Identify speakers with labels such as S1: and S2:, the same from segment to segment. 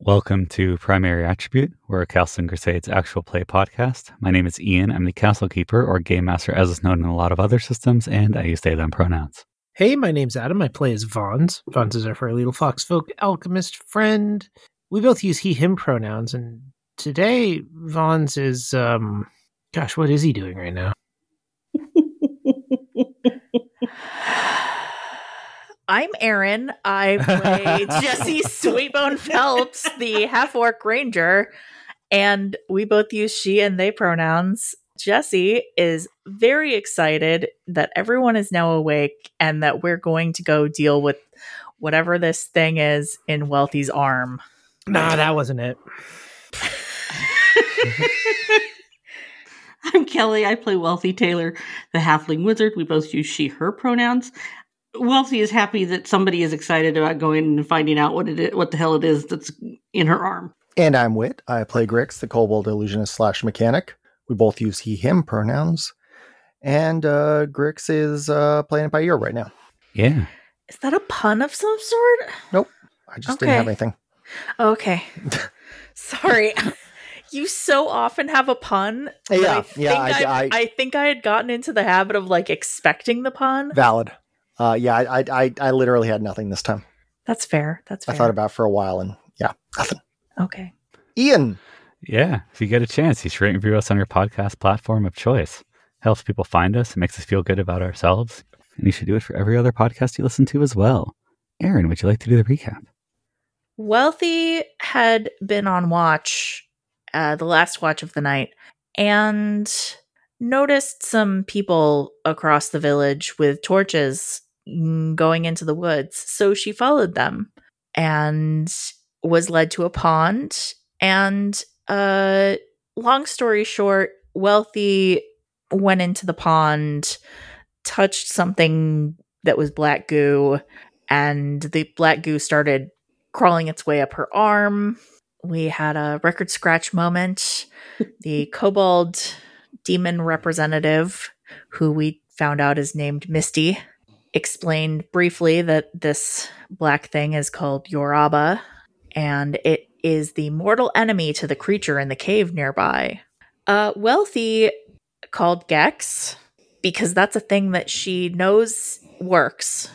S1: Welcome to Primary Attribute. We're a Castle and Crusades actual play podcast. My name is Ian. I'm the Castle Keeper, or Game Master as is known in a lot of other systems, and I use they, them pronouns.
S2: Hey, my name's Adam. I play as Vons. Vons is our furry little foxfolk alchemist friend. We both use he, him pronouns, and today Vons is, what is he doing right now?
S3: I'm Erin. I play Jesse Sweetbone Phelps, the half-orc ranger, and we both use she and they pronouns. Jesse is very excited that everyone is now awake and that we're going to go deal with whatever this thing is in Wealthy's arm.
S2: Nah, that wasn't it.
S4: I'm Kelly. I play Wealthy Taylor, the halfling wizard. We both use she, her pronouns. Wealthy is happy that somebody is excited about going and finding out what the hell it is that's in her arm.
S5: And I'm Wit. I play Grix, the kobold illusionist / mechanic. We both use he, him pronouns. And Grix is playing it by ear right now.
S1: Yeah.
S3: Is that a pun of some sort?
S5: Nope. I just didn't have anything.
S3: Okay. Sorry. You so often have a pun.
S5: Yeah.
S3: I think I had gotten into the habit of expecting the pun.
S5: Valid. I literally had nothing this time.
S3: That's fair.
S5: I thought about it for a while and nothing.
S3: Okay.
S5: Ian.
S1: Yeah. If you get a chance, you should rate and review us on your podcast platform of choice. Helps people find us. It makes us feel good about ourselves. And you should do it for every other podcast you listen to as well. Erin, would you like to do the recap?
S3: Wealthy had been on watch, the last watch of the night, and noticed some people across the village with torches going into the woods. So she followed them and was led to a pond. And long story short, Wealthy went into the pond, touched something that was black goo, and the black goo started crawling its way up her arm. We had a record scratch moment. The kobold demon representative, who we found out is named Misty, explained briefly that this black thing is called Yoraba, and it is the mortal enemy to the creature in the cave nearby. Wealthy called Gex, because that's a thing that she knows works.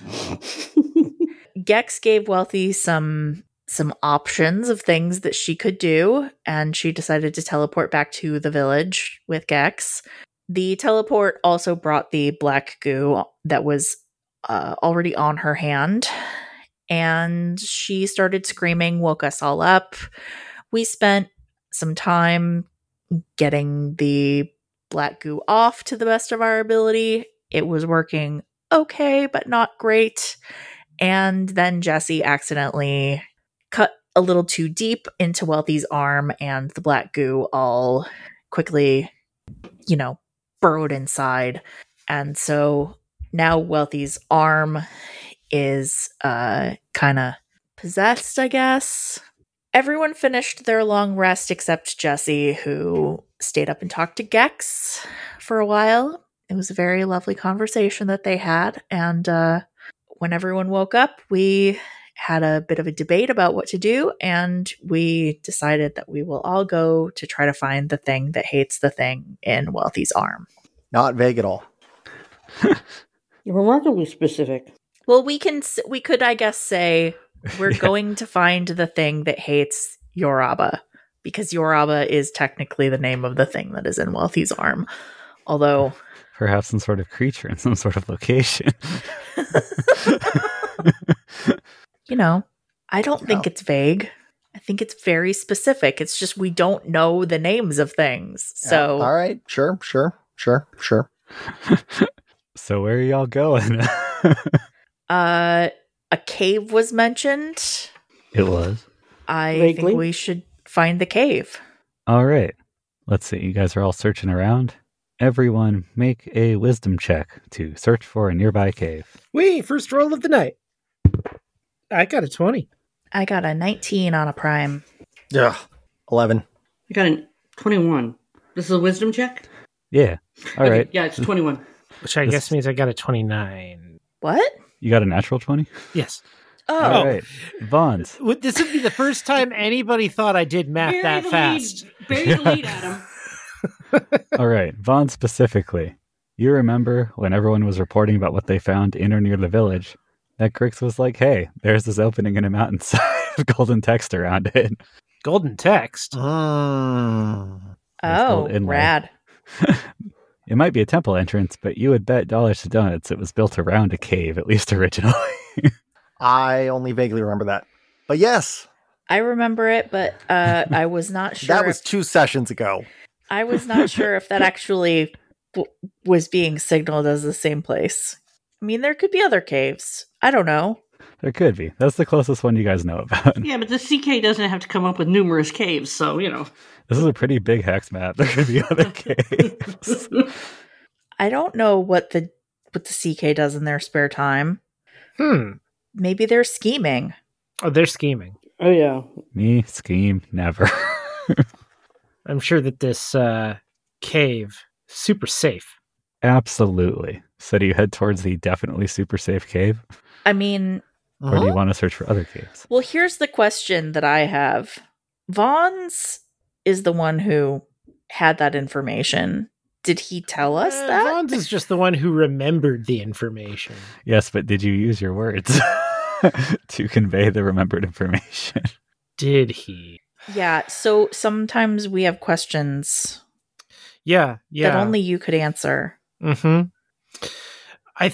S3: Gex gave Wealthy some options of things that she could do, and she decided to teleport back to the village with Gex. The teleport also brought the black goo that was already on her hand, and she started screaming, woke us all up. We spent some time getting the black goo off to the best of our ability. It was working okay, but not great. And then Jesse accidentally cut a little too deep into Wealthy's arm, and the black goo all quickly, burrowed inside. And so now Wealthy's arm is kind of possessed, I guess. Everyone finished their long rest except Jesse, who stayed up and talked to Gex for a while. It was a very lovely conversation that they had. And when everyone woke up, we had a bit of a debate about what to do, and we decided that we will all go to try to find the thing that hates the thing in Wealthy's arm.
S5: Not vague at all.
S4: You're remarkably specific.
S3: Well, we could, I guess, say we're going to find the thing that hates Yoraba, because Yoraba is technically the name of the thing that is in Wealthy's arm. Although
S1: perhaps some sort of creature in some sort of location.
S3: I don't think it's vague. I think it's very specific. It's just we don't know the names of things. So
S5: all right, sure.
S1: So where are y'all going?
S3: A cave was mentioned.
S1: It was.
S3: I
S4: Vaguely.
S3: think we should find the cave.
S1: All right. Let's see. You guys are all searching around. Everyone make a wisdom check to search for a nearby cave.
S2: First roll of the night. I got a 20.
S3: I got a 19 on a prime.
S5: Yeah. 11.
S4: I got a 21. This is a wisdom check?
S1: Yeah. All right.
S4: Yeah, it's 21.
S2: Which I guess means I got a 29.
S3: What?
S1: You got a natural 20?
S2: Yes.
S1: All right. Vons.
S2: This would be the first time anybody thought I did math that fast.
S4: Bury the lead, Adam.
S1: All right. Vons specifically. You remember when everyone was reporting about what they found in or near the village, that Grix was like, hey, there's this opening in a mountainside with golden text around it.
S2: Golden text?
S3: Oh, rad.
S1: It might be a temple entrance, but you would bet dollars to donuts it was built around a cave, at least originally.
S5: I only vaguely remember that. But yes.
S3: I remember it, but I was not sure.
S5: That was 2 sessions ago.
S3: I was not sure if that actually was being signaled as the same place. I mean, there could be other caves. I don't know.
S1: There could be. That's the closest one you guys know about.
S4: Yeah, but the CK doesn't have to come up with numerous caves, so, you know.
S1: This is a pretty big hex map. There could be other caves.
S3: I don't know what the CK does in their spare time. Maybe they're scheming.
S2: Oh, they're scheming.
S4: Oh, yeah.
S1: Me, scheme, never.
S2: I'm sure that this cave super safe.
S1: Absolutely. So do you head towards the definitely super safe cave?
S3: I mean...
S1: Or do you want to search for other caves?
S3: Well, here's the question that I have. Vons is the one who had that information. Did he tell us that?
S2: Vons is just the one who remembered the information.
S1: Yes, but did you use your words to convey the remembered information?
S2: Did he?
S3: Yeah, so sometimes we have questions
S2: Yeah.
S3: that only you could answer.
S2: Mm-hmm. I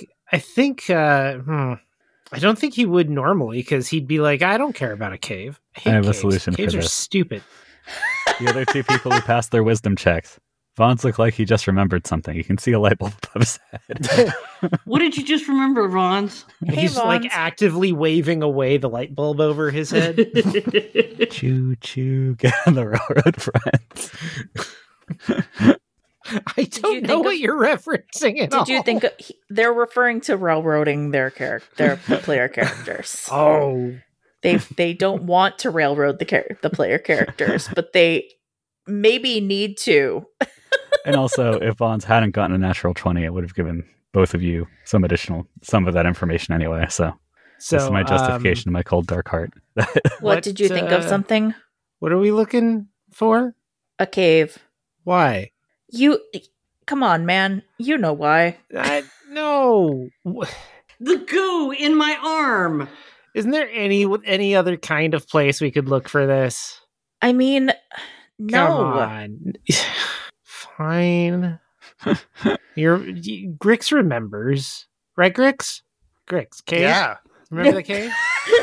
S2: don't think he would normally, because he'd be like, I don't care about a cave.
S1: I have
S2: caves.
S1: a solution
S2: Caves
S1: for
S2: are
S1: this.
S2: stupid.
S1: The other 2 people who passed their wisdom checks. Vons looked like he just remembered something. You can see a light bulb above his head.
S4: What did you just remember, Vons?
S3: Hey,
S2: He's like
S3: Vons.
S2: actively waving away the light bulb over his head.
S1: Choo choo, get on the railroad, friends.
S2: I don't know what you're referencing at all.
S3: Did you think they're referring to railroading their player characters?
S2: Oh,
S3: They don't want to railroad the player characters, but they maybe need to.
S1: And also, if Vons hadn't gotten a natural 20, it would have given both of you some of that information anyway. So this is my justification to my cold dark heart.
S3: What did you think of something?
S2: What are we looking for?
S3: A cave.
S2: Why?
S3: Come on, man. You know why.
S2: No.
S4: The goo in my arm.
S2: Isn't there any other kind of place we could look for this?
S3: I mean, no.
S2: Come on. Fine. Grix remembers. Right, Grix? Grix, cave?
S5: Yeah.
S2: Remember the cave?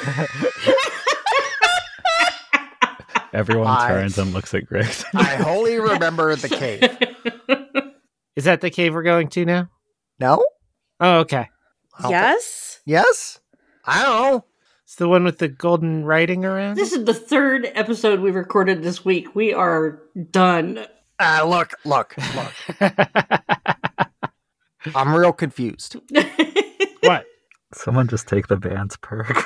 S1: Everyone turns and looks at Grix.
S5: I wholly remember the cave.
S2: Is that the cave we're going to now?
S5: No?
S2: Oh, okay.
S3: Yes?
S5: Yes? I don't know.
S2: It's the one with the golden writing around?
S4: This is the 3rd episode we've recorded this week. We are done.
S5: Look. I'm real confused.
S2: What?
S1: Someone just take the band's perk.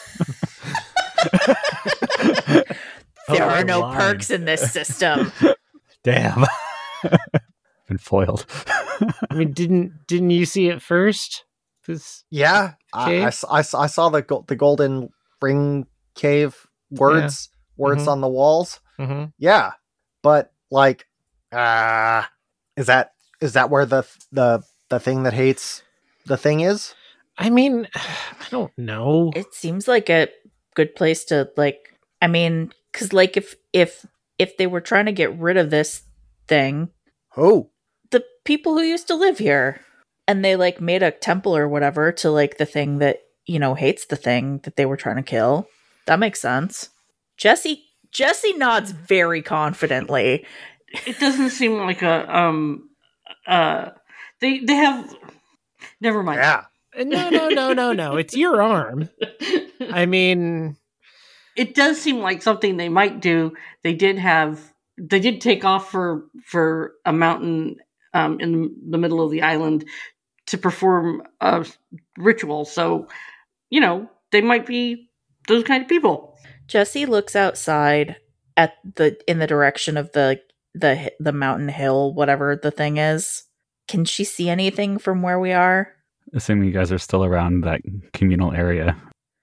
S3: There are no perks in this system.
S1: Damn. Been foiled.
S2: I mean, didn't you see it first?
S5: Yeah. I saw the golden ring cave words on the walls.
S2: Mm-hmm.
S5: Yeah. But like is that where the thing that hates the thing is?
S2: I mean, I don't know.
S3: It seems like a good place to because if they were trying to get rid of this thing, the people who used to live here, and they made a temple or whatever to the thing that hates the thing that they were trying to kill. That makes sense. Jesse nods very confidently.
S4: It doesn't seem like a they have. Never mind.
S5: Yeah.
S2: No. It's your arm. I mean,
S4: it does seem like something they might do. They did take off for a mountain in the middle of the island to perform a ritual. So, they might be those kind of people.
S3: Jesse looks outside in the direction of the mountain hill, whatever the thing is. Can she see anything from where we are?
S1: Assuming you guys are still around that communal area.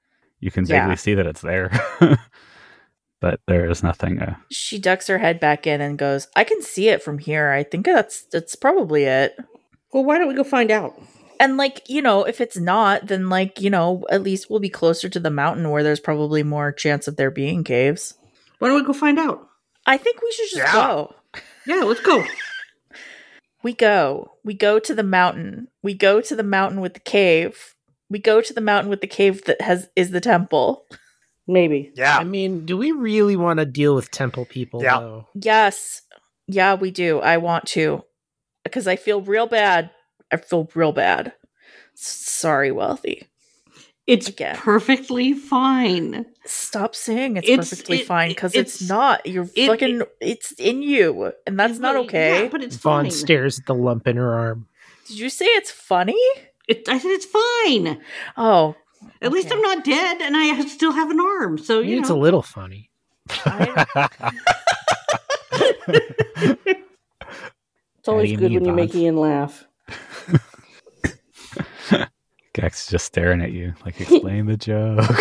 S1: You can
S3: Yeah.
S1: vaguely see that it's there. But there is nothing.
S3: She ducks her head back in and goes, I can see it from here. I think that's probably it.
S4: Well, why don't we go find out?
S3: And, like, if it's not, then, like, at least we'll be closer to the mountain where there's probably more chance of there being caves.
S4: Why don't we go find out?
S3: I think we should just go.
S4: Yeah, let's go.
S3: We go. We go to the mountain. We go to the mountain with the cave. We go to the mountain with the cave that is the temple.
S4: Maybe.
S5: Yeah.
S2: I mean, do we really want to deal with temple people,
S5: Yeah.
S2: though?
S3: Yes. Yeah, we do. I want to. Because I feel real bad. Sorry, Wealthy.
S4: It's
S3: Again.
S4: perfectly fine.
S3: Stop saying it's perfectly fine, because it's not. It's in you. And that's not okay.
S4: Yeah, but it's
S2: Vaughn
S4: fine.
S2: stares at the lump in her arm.
S3: Did you say it's funny?
S4: I said it's fine.
S3: Oh.
S4: At least I'm not dead, and I still have an arm. So
S2: Maybe it's a little funny.
S4: It's always
S1: you
S4: good
S1: mean,
S4: when you make
S1: Vaughn?
S4: Ian laugh.
S1: Gex is just staring at you, like, explain the joke.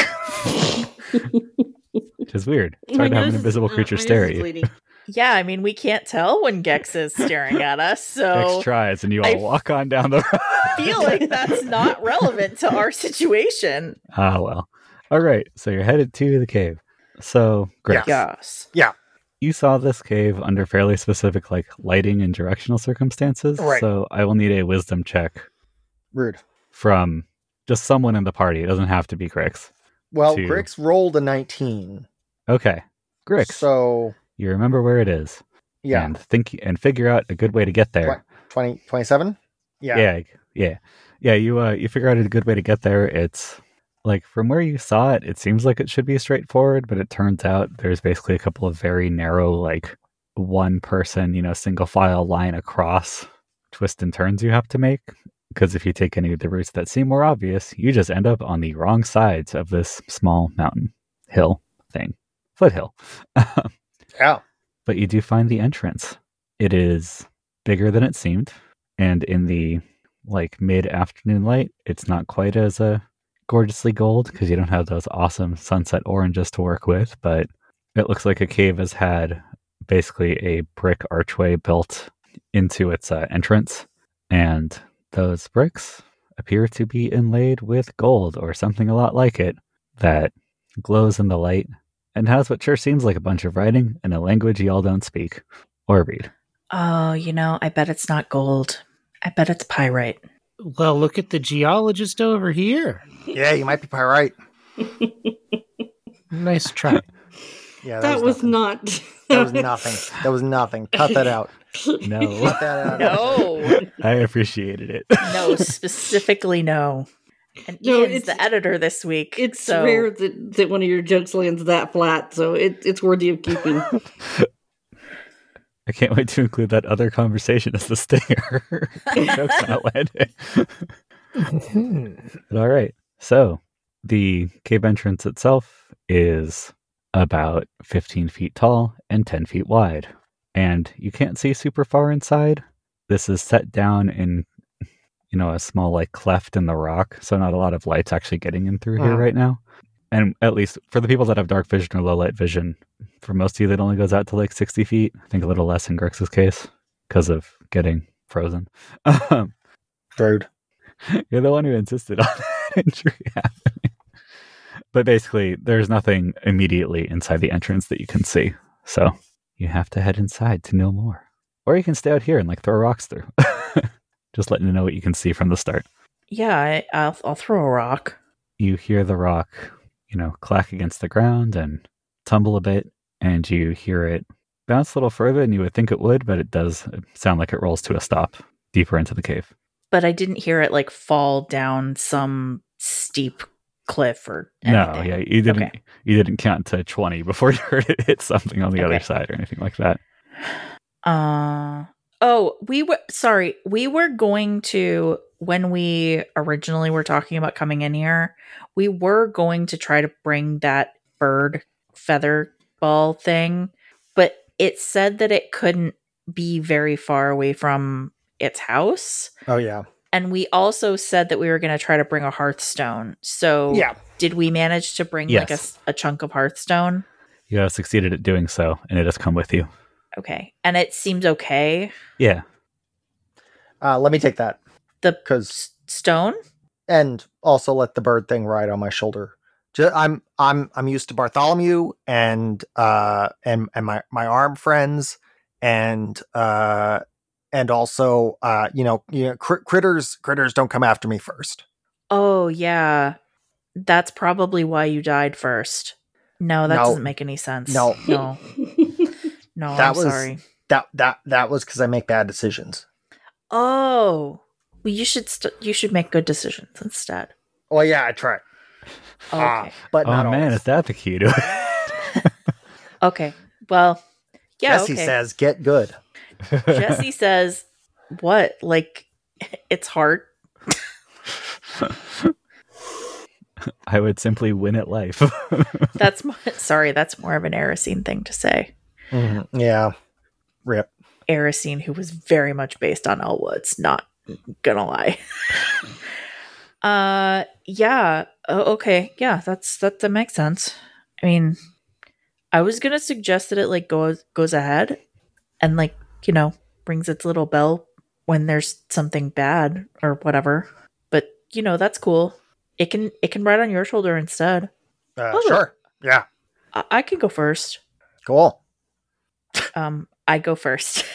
S1: Which is weird. It's hard to have an invisible creature stare at you.
S3: Yeah, I mean, we can't tell when Gex is staring at us, so
S1: Gex tries, and you all walk on down the road.
S3: I feel like that's not relevant to our situation.
S1: Ah, well. All right, so you're headed to the cave. So, Grix,
S3: Yes.
S1: you saw this cave under fairly specific, like, lighting and directional circumstances.
S5: Right.
S1: So I will need a wisdom check
S5: Rude.
S1: from just someone in the party. It doesn't have to be Grix.
S5: Well,
S1: Two.
S5: Grix rolled a 19.
S1: Okay. Grix,
S5: So,
S1: you remember where it is.
S5: yeah.
S1: And figure out a good way to get there.
S5: 27?
S1: Yeah. You figure out a good way to get there. It's like, from where you saw it, it seems like it should be straightforward, but it turns out there's basically a couple of very narrow, like, one person, single file line across twists and turns you have to make. Because if you take any of the routes that seem more obvious, you just end up on the wrong sides of this small mountain hill thing. Foothill.
S5: Yeah.
S1: But you do find the entrance. It is bigger than it seemed. And in the, like, mid-afternoon light, it's not quite as gorgeously gold, because you don't have those awesome sunset oranges to work with. But it looks like a cave has had basically a brick archway built into its entrance. And those bricks appear to be inlaid with gold or something a lot like it that glows in the light and has what sure seems like a bunch of writing in a language y'all don't speak or read.
S3: Oh, I bet it's not gold. I bet it's pyrite.
S2: Well, look at the geologist over here.
S5: Yeah, you might be right.
S2: Nice try.
S5: Yeah,
S4: That was
S5: nothing.
S4: not.
S5: That was nothing. That was nothing. Cut that out.
S1: No,
S5: Cut that out.
S3: No.
S1: I appreciated it.
S3: No, specifically no. And
S4: No,
S3: Ian's
S4: it's-
S3: the editor this week.
S4: It's
S3: so
S4: rare that one of your jokes lands that flat, so it's worthy of keeping.
S1: I can't wait to include that other conversation as the stinger. Joke's not landing. But all right. So the cave entrance itself is about 15 feet tall and 10 feet wide. And you can't see super far inside. This is set down in, a small, like, cleft in the rock. So not a lot of light's actually getting in through here right now. And at least for the people that have dark vision or low light vision, for most of you, that only goes out to like 60 feet. I think a little less in Grix's case because of getting frozen.
S5: Rude.
S1: You're the one who insisted on that injury happening. But basically, there's nothing immediately inside the entrance that you can see. So you have to head inside to know more. Or you can stay out here and, like, throw rocks through. Just letting you know what you can see from the start.
S3: yeah, I'll throw a rock.
S1: You hear the rock, clack against the ground and tumble a bit. And you hear it bounce a little further than you would think it would, but it does sound like it rolls to a stop deeper into the cave.
S3: But I didn't hear it like fall down some steep cliff or anything.
S1: No, yeah, you didn't.
S3: Okay.
S1: You didn't count to 20 before you heard it hit something on the other
S3: Okay.
S1: side or anything like that.
S3: We were going to, when we originally were talking about coming in here, we were going to try to bring that bird feather ball thing, but it said that it couldn't be very far away from its house.
S5: Oh, yeah.
S3: And we also said that we were going to try to bring a Hearthstone. So
S2: Yeah.
S3: did we manage to bring
S1: Yes.
S3: a chunk of Hearthstone?
S1: You have succeeded at doing so, and it has come with you.
S3: Okay. And it seems okay.
S1: Yeah.
S5: Let me take that.
S3: The
S5: Because
S3: stone?
S5: and also let the bird thing ride on my shoulder. I'm used to Bartholomew and my arm friends and also critters don't come after me first.
S3: Oh, yeah. That's probably why you died first. No, that
S5: No.
S3: doesn't make any sense.
S5: No.
S3: No,
S5: That
S3: I'm
S5: was-
S3: sorry.
S5: That was because I make bad decisions.
S3: Oh, well, you should make good decisions instead.
S5: Oh yeah, I tried.
S3: Okay.
S5: But
S1: Oh
S5: not
S1: man,
S5: always.
S1: is that the key to it?
S3: Okay. Well, yeah.
S5: Jesse
S3: okay.
S5: says, "Get good."
S3: Jesse says, "What? Like, it's hard."
S1: I would simply win at life.
S3: That's more of an Erisine thing to say.
S5: Mhm. Yeah. Rip.
S3: Erisine, who was very much based on Elwoods, not gonna lie. Yeah. Okay. Yeah, that makes sense. I mean, I was gonna suggest that it like goes ahead and like, rings its little bell when there's something bad or whatever. But that's cool. It can ride on your shoulder instead.
S5: Sure. Yeah.
S3: I can go first.
S5: Cool.
S3: I go first.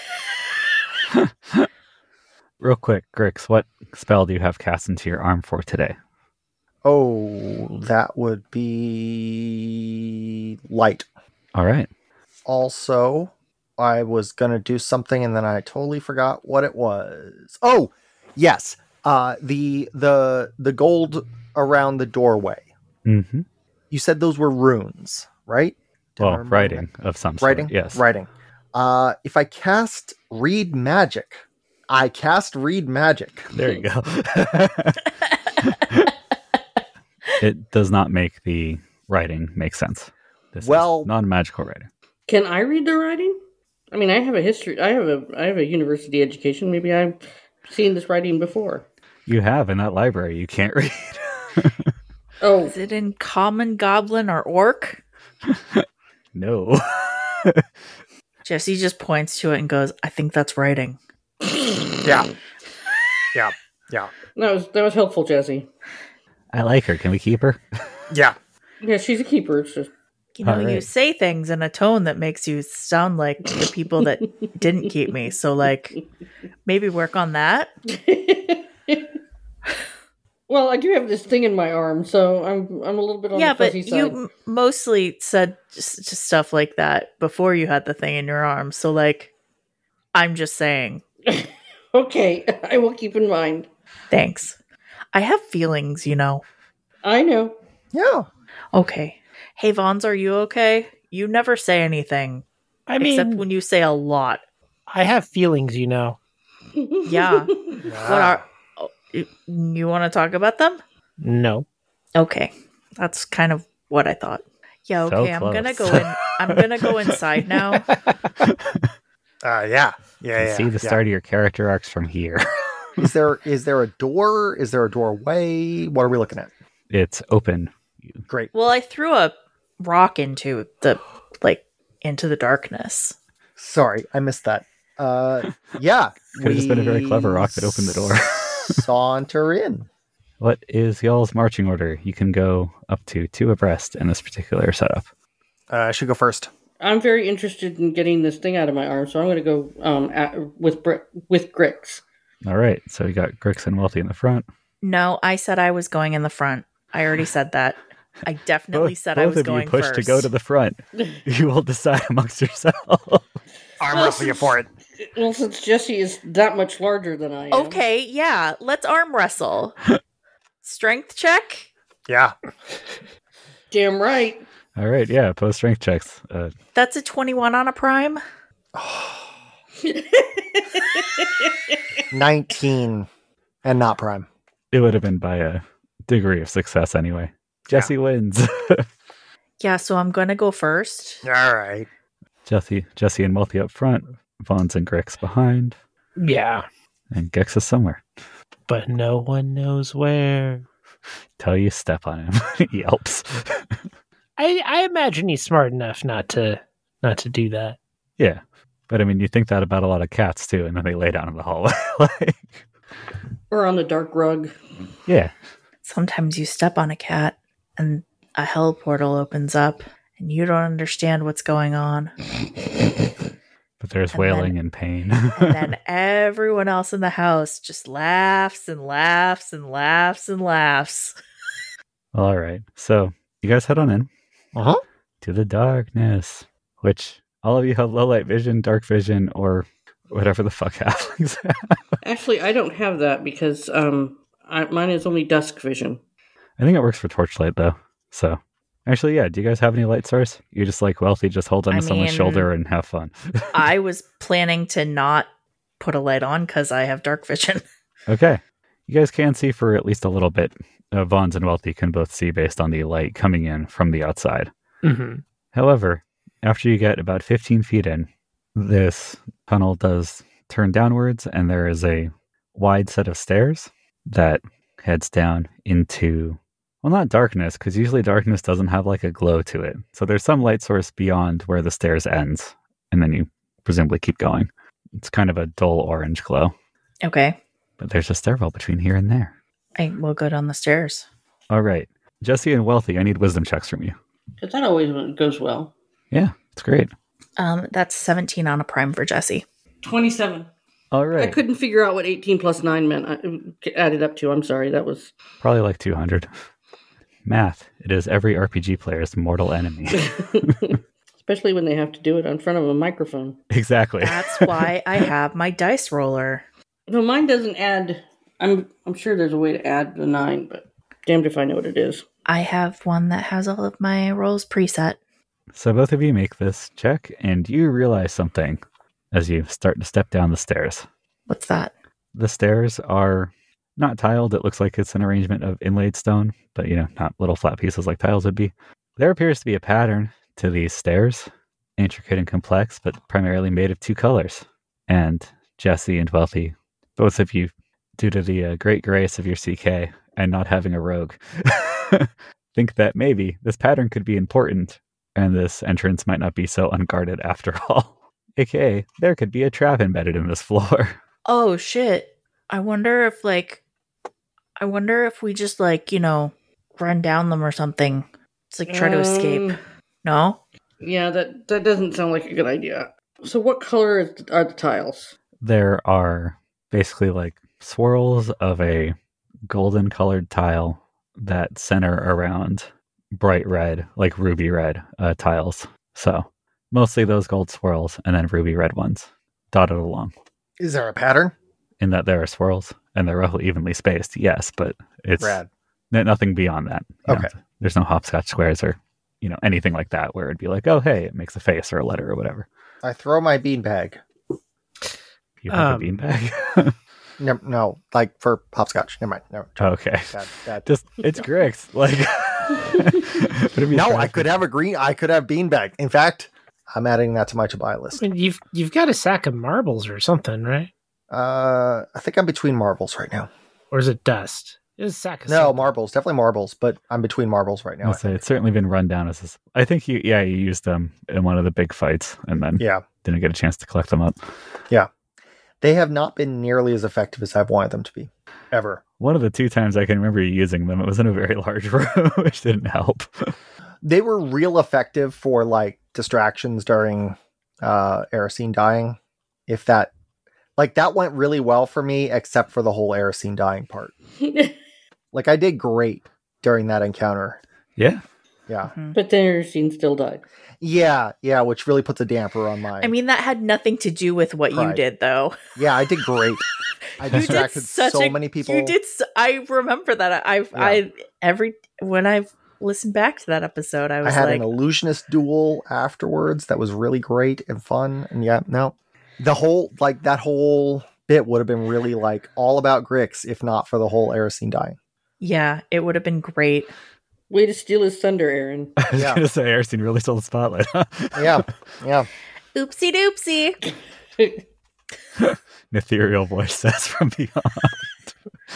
S1: Real quick, Grix, what spell do you have cast into your arm for today?
S5: Oh, that would be light.
S1: All right.
S5: Also, I was gonna do something and then I totally forgot what it was. Oh, yes. The gold around the doorway.
S1: Mm-hmm.
S5: You said those were runes, right? Did I
S1: Well,
S5: remember
S1: writing of some sort.
S5: Writing?
S1: Yes.
S5: Writing. If I cast Read Magic, I cast Read Magic.
S1: There you go. It does not make the writing make sense. This
S5: Well-
S1: is non-magical writing.
S4: Can I read the writing? I mean, I have a history. I have a university education. Maybe I've seen this writing before.
S1: You have in that library. You can't read.
S4: Oh,
S3: Is it in common, goblin, or orc?
S1: No.
S3: Jesse just points to it and goes, "I think that's writing."
S5: Yeah. Yeah. Yeah.
S4: that was helpful, Jesse.
S1: I like her. Can we keep her?
S5: Yeah.
S4: Yeah, she's a keeper. It's just
S3: You
S1: All
S3: you
S1: right.
S3: say things in a tone that makes you sound like the people that didn't keep me. So, like, maybe work on that.
S4: Well, I do have this thing in my arm, so I'm a little bit on
S3: Yeah,
S4: the
S3: but
S4: fuzzy side.
S3: you mostly said just stuff like that before you had the thing in your arm. So, like, I'm just saying,
S4: Okay, I will keep in mind.
S3: thanks. I have feelings,
S4: I know.
S5: Yeah.
S3: Okay. Hey, Vons, are you okay? You never say anything,
S2: I mean,
S3: except when you say a lot.
S2: I have feelings,
S3: Yeah. What are... oh, you want to talk about them?
S2: No.
S3: Okay. That's kind of what I thought. Yeah,
S1: So
S3: okay. I'm going to
S1: close.
S3: go in. I'm going to go inside now.
S5: Yeah.
S1: You
S5: Yeah.
S1: can see the start of your character arcs from here.
S5: Is there a door? Is there a doorway? What are we looking at?
S1: It's open.
S5: Great.
S3: Well, I threw a rock into the darkness.
S5: Sorry, I missed that. Yeah.
S1: Could have just been a very clever rock that opened the door.
S5: Saunter in.
S1: What is y'all's marching order? You can go up to 2 abreast in this particular setup.
S5: I should go first.
S4: I'm very interested in getting this thing out of my arm, so I'm going to go with Grix.
S1: All right. So you got Grix and Wealthy in the front.
S3: No, I said I was going in the front. I already said that. I definitely said I was
S1: of
S3: going
S1: you push
S3: first.
S1: to go to the front. You will decide amongst yourselves.
S5: Arm wrestle you for it.
S4: Well, since Jesse is that much larger than I am.
S3: Okay, yeah. Let's arm wrestle. Strength check?
S5: Yeah.
S4: Damn right.
S1: All right. Yeah. Post strength checks.
S3: That's a 21 on a prime.
S5: 19 and not prime.
S1: It would have been by a degree of success anyway. Jesse wins.
S3: Yeah, so I'm going to go first.
S5: All right.
S1: Jesse and Wealthy up front. Vons and Grix behind.
S2: Yeah.
S1: And Gex is somewhere.
S2: but no one knows where.
S1: Till you step on him. He yelps.
S2: I imagine he's smart enough not to do that.
S1: Yeah. But I mean, you think that about a lot of cats too, and then they lay down in the hallway. Like,
S4: Or on the dark rug.
S1: yeah.
S3: Sometimes you step on a cat and a hell portal opens up and you don't understand what's going on.
S1: But there's
S3: And
S1: wailing
S3: then-
S1: and pain.
S3: And then everyone else in the house just laughs and laughs and laughs and laughs.
S1: All right. So you guys head on in
S5: Uh-huh.
S1: to the darkness, which all of you have low light vision, dark vision, or whatever the fuck halflings have.
S4: Actually, I don't have that because mine is only dusk vision.
S1: I think it works for torchlight though. So actually, yeah. Do you guys have any light source? You just like wealthy, just hold onto
S3: I
S1: someone's
S3: mean-
S1: shoulder and have fun.
S3: I was planning to not put a light on because I have dark vision.
S1: Okay. You guys can see for at least a little bit. Vons and Wealthy can both see based on the light coming in from the outside.
S2: Mm-hmm.
S1: However, after you get about 15 feet in, this tunnel does turn downwards, and there is a wide set of stairs that heads down into, well, not darkness, because usually darkness doesn't have like a glow to it. So there's some light source beyond where the stairs ends, and then you presumably keep going. It's kind of a dull orange glow,
S3: Okay.
S1: but there's a stairwell between here and there.
S3: I will go down the stairs.
S1: All right. Jesse and Wealthy, I need wisdom checks from you.
S4: Because that always goes well.
S1: Yeah, it's great.
S3: That's 17 on a prime for Jesse.
S4: 27.
S1: All
S4: I
S1: right.
S4: couldn't figure out what 18 plus 9 meant. I added up to. I'm sorry. That was.
S1: Probably like 200. Math. It is every RPG player's mortal enemy.
S4: Especially when they have to do it in front of a microphone.
S1: Exactly.
S3: That's why I have my dice roller.
S4: No, mine doesn't add. I'm sure there's a way to add the 9, but damned if I know what it is.
S3: I have one that has all of my rolls preset.
S1: So both of you make this check, and you realize something as you start to step down the stairs.
S3: What's that?
S1: The stairs are not tiled. It looks like it's an arrangement of inlaid stone, but not little flat pieces like tiles would be. There appears to be a pattern to these stairs, intricate and complex, but primarily made of 2 colors. And Jesse and Wealthy, both of you, due to the great grace of your CK and not having a rogue, think that maybe this pattern could be important and this entrance might not be so unguarded after all. AKA, there could be a trap embedded in this floor.
S3: Oh shit. I wonder if we just run down them or something. It's like try to escape. No?
S4: Yeah, that doesn't sound like a good idea. So what color are the tiles?
S1: There are basically like swirls of a golden colored tile that center around bright red, like ruby red tiles. So mostly those gold swirls and then ruby red ones dotted along.
S5: Is there a pattern?
S1: In that there are swirls and they're roughly evenly spaced, yes, but it's
S5: Rad.
S1: nothing beyond that.
S5: Okay.
S1: There's no hopscotch squares or anything like that where it'd be like, oh hey, it makes a face or a letter or whatever.
S5: I throw my beanbag.
S1: You have a beanbag?
S5: No, like for hopscotch. Never mind. No.
S1: Okay.
S5: That.
S1: Just it's Grix. Like
S5: No, I could have beanbag. In fact, I'm adding that to my to buy list.
S2: I mean, you've got a sack of marbles or something, right?
S5: I think I'm between marbles right now.
S2: Or is it dust? It's a sack of
S5: No,
S2: something.
S5: marbles, definitely marbles, but I'm between marbles right now.
S1: I'll say it's certainly been run down as this. I think you used them in one of the big fights and then
S5: Yeah.
S1: didn't get a chance to collect them up.
S5: They have not been nearly as effective as I've wanted them to be. Ever.
S1: One of the 2 times I can remember you using them, it was in a very large room, which didn't help.
S5: They were real effective for like distractions during Erosine dying. If that went really well for me, except for the whole Erosine dying part. Like I did great during that encounter.
S1: Yeah.
S5: Yeah.
S4: But then Erosine still died.
S5: Yeah, which really puts a damper on my
S3: I mean, that had nothing to do with what you
S5: Pride.
S3: did, though.
S5: Yeah, I did great. I
S3: You did
S5: distracted
S3: such
S5: so
S3: a-
S5: many people.
S3: You did. I remember that. When I've listened back to that episode, I
S5: I
S3: was
S5: had
S3: like,
S5: an illusionist duel afterwards that was really great and fun. And the whole that whole bit would have been really like all about Grix if not for the whole Erosine dying.
S3: yeah, it would have been great.
S4: Way to steal his thunder, Aaron.
S1: I was
S5: Yeah.
S1: going to say, Airstein really stole the spotlight. Huh?
S5: Yeah.
S3: Oopsie doopsie.
S1: An ethereal voice says from beyond.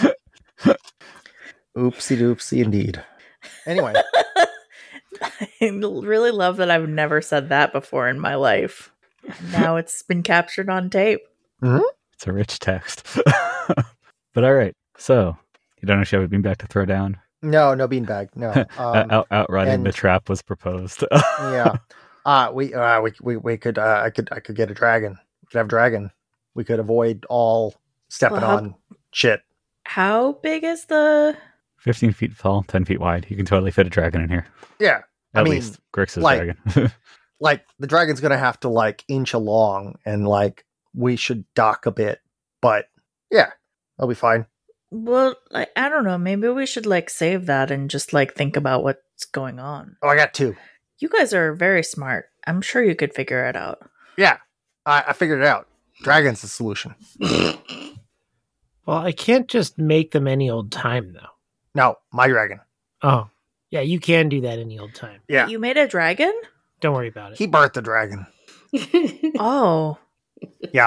S5: Oopsie doopsie indeed. Anyway,
S3: I really love that I've never said that before in my life. Now it's been captured on tape.
S1: It's a rich text. But all right. So, you don't actually have a beanbag to throw down?
S5: no beanbag. No.
S1: Outrunning
S5: and-
S1: the trap was proposed.
S5: Yeah. We could I could get a dragon. We could have a dragon. We could avoid all stepping
S3: Well, how-
S5: on shit.
S3: How big is the...
S1: 15 feet tall, 10 feet wide. You can totally fit a dragon in here.
S5: Yeah.
S1: At least Grix's
S5: like-
S1: dragon.
S5: Like the dragon's gonna have to like inch along and like we should dock a bit. But yeah, that'll be fine.
S3: Well, I don't know. Maybe we should like save that and just like think about what's going on.
S5: Oh, I got 2.
S3: You guys are very smart. I'm sure you could figure it out.
S5: Yeah. I figured it out. Dragon's the solution.
S2: Well, I can't just make them any old time, though.
S5: No, my dragon.
S2: Oh, yeah, you can do that any old time.
S5: Yeah.
S3: You made a dragon?
S2: Don't worry about it.
S5: He birthed the dragon.
S3: Oh.
S5: Yeah.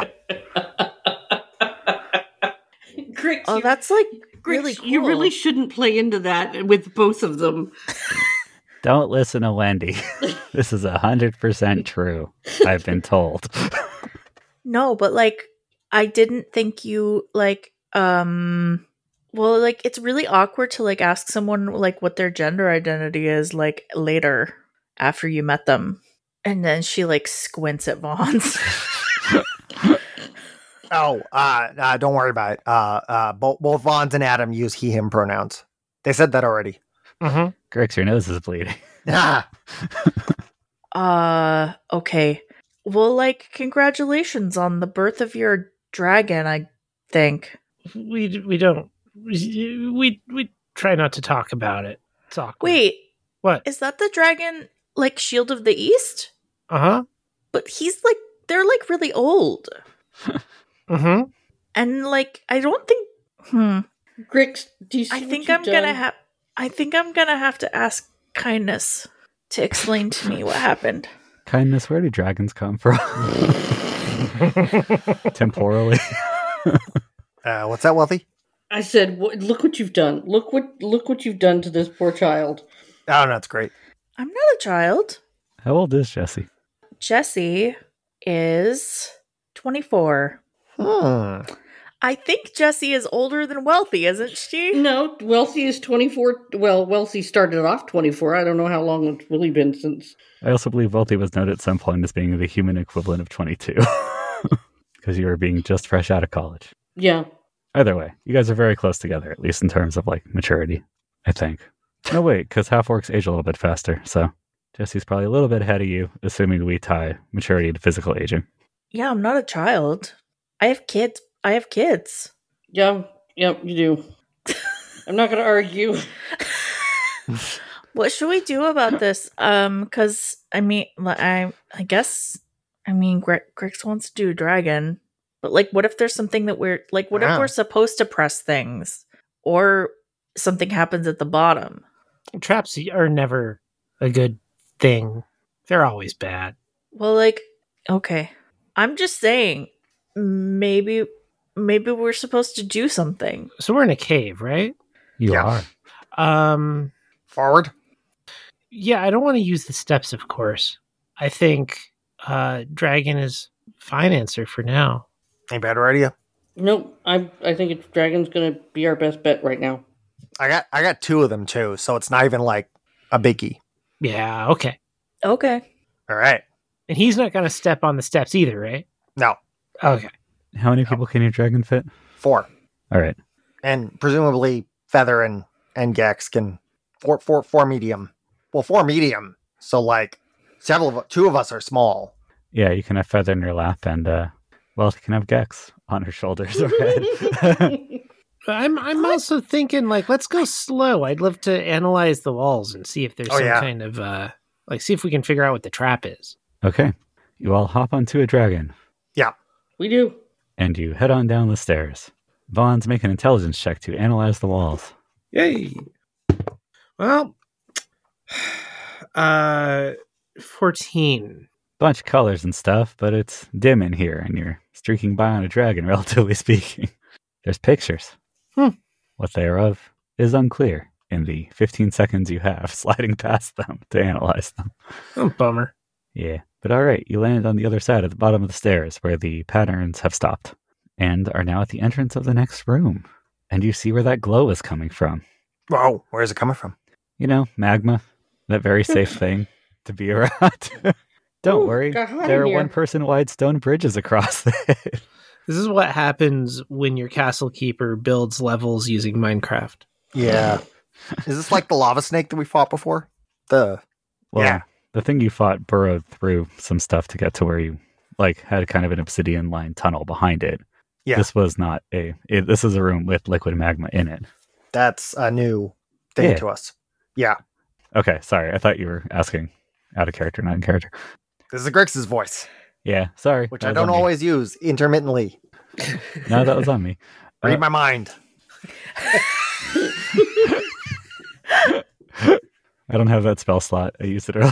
S4: Grix,
S3: Oh, that's like
S4: Grix,
S3: really cool.
S4: you really shouldn't play into that with both of them.
S1: Don't listen to Wendy. This is 100% true. I've been told.
S3: No, but like I didn't think you like well, like it's really awkward to like ask someone like what their gender identity is like later after you met them. And then she like squints at Vaughn's.
S5: Oh, don't worry about it. Both Vons and Adam use he, him pronouns. They said that already.
S2: Mm-hmm.
S1: Grix, your nose is bleeding.
S5: Ah,
S3: Okay. Well, like congratulations on the birth of your dragon, I think.
S2: We don't. We try not to talk about it. It's awkward.
S3: Wait,
S2: What?
S3: is that the dragon like Shield of the East?
S2: Uh-huh.
S3: But he's like they're like really old.
S2: Mm-hmm.
S3: And like I don't think
S4: Grix, do you see
S3: I
S4: what
S3: think
S4: you've
S3: I'm gonna
S4: done?
S3: have I think I'm gonna have to ask Kindness to explain to me what happened.
S1: Kindness, where do dragons come from? Temporally.
S5: what's that, Wealthy?
S4: I said, look what you've done. Look what you've done to this poor child.
S5: Oh, no, that's great.
S3: I'm not a child.
S1: How old is Jesse?
S3: Jessie is 24. I think Jessie is older than Wealthy, isn't she?
S4: No, Wealthy is 24. Well, Wealthy started off 24. I don't know how long it's really been since.
S1: I also believe Wealthy was noted at some point as being the human equivalent of 22. Because you were being just fresh out of college.
S4: Yeah.
S1: Either way, you guys are very close together, at least in terms of like maturity, I think. No, wait, because half-orcs age a little bit faster, so Jesse's probably a little bit ahead of you, assuming we tie maturity to physical aging.
S3: Yeah, I'm not a child. I have kids.
S4: Yeah, you do. I'm not going to argue.
S3: What should we do about this? Because I mean, I guess Grix wants to do a dragon, but like, what if there's something that we're like? What if
S5: Wow.
S3: we're supposed to press things, or something happens at the bottom?
S2: Traps are never a good thing. They're always bad.
S3: Well, like, okay, I'm just saying, maybe we're supposed to do something.
S2: So we're in a cave, right?
S1: You
S5: Yeah.
S1: are.
S5: Forward.
S2: Yeah, I don't want to use the steps, of course. I think dragon is fine answer for now.
S5: Any better idea?
S4: Nope. I think Dragon's going to be our best bet right now.
S5: I got 2 of them too, so it's not even like a biggie.
S2: Yeah, okay.
S3: Okay.
S5: All right.
S2: And he's not going to step on the steps either, right?
S5: No,
S2: Okay.
S1: How many people can your dragon fit?
S5: 4.
S1: All right.
S5: And presumably Feather and Gex can 4 medium. Well, 4 medium. So like 2 of us are small.
S1: Yeah, you can have Feather in your lap, and well, you can have Gex on her shoulders or head.
S2: I'm also thinking like let's go slow. I'd love to analyze the walls and see if there's
S5: Oh,
S2: some
S5: yeah.
S2: kind of like see if we can figure out what the trap is.
S1: Okay. You all hop onto a dragon,
S4: We do.
S1: and you head on down the stairs. Vaughn's make an intelligence check to analyze the walls.
S2: Yay. Well, 14.
S1: Bunch of colors and stuff, but it's dim in here, and you're streaking by on a dragon, relatively speaking. There's pictures.
S2: Hmm.
S1: What they are of, is unclear in the 15 seconds you have sliding past them to analyze them.
S2: Oh, bummer.
S1: Yeah, but all right, you land on the other side at the bottom of the stairs where the patterns have stopped and are now at the entrance of the next room. And you see where that glow is coming from.
S5: Whoa, where's it coming from?
S1: You know, magma, that very safe thing to be around. Don't
S4: Ooh,
S1: worry,
S4: got hot
S1: there
S4: in
S1: are
S4: here.
S1: one-person wide stone bridges across it.
S2: This is what happens when your castle keeper builds levels using Minecraft.
S5: Yeah. Is this like the lava snake that we fought before?
S1: Well,
S5: Yeah.
S1: the thing you fought burrowed through some stuff to get to where you had kind of an obsidian-lined tunnel behind it.
S5: Yeah.
S1: This was not this is a room with liquid magma in it.
S5: That's a new thing
S1: Yeah.
S5: to us. Yeah.
S1: Okay, sorry. I thought you were asking out of character, not in character.
S5: This is Grix's voice,
S1: Yeah, sorry.
S5: which
S1: that
S5: I
S1: was
S5: don't
S1: on me.
S5: always use intermittently.
S1: No, that was on me.
S5: Read my mind.
S1: I don't have that spell slot. I used it earlier.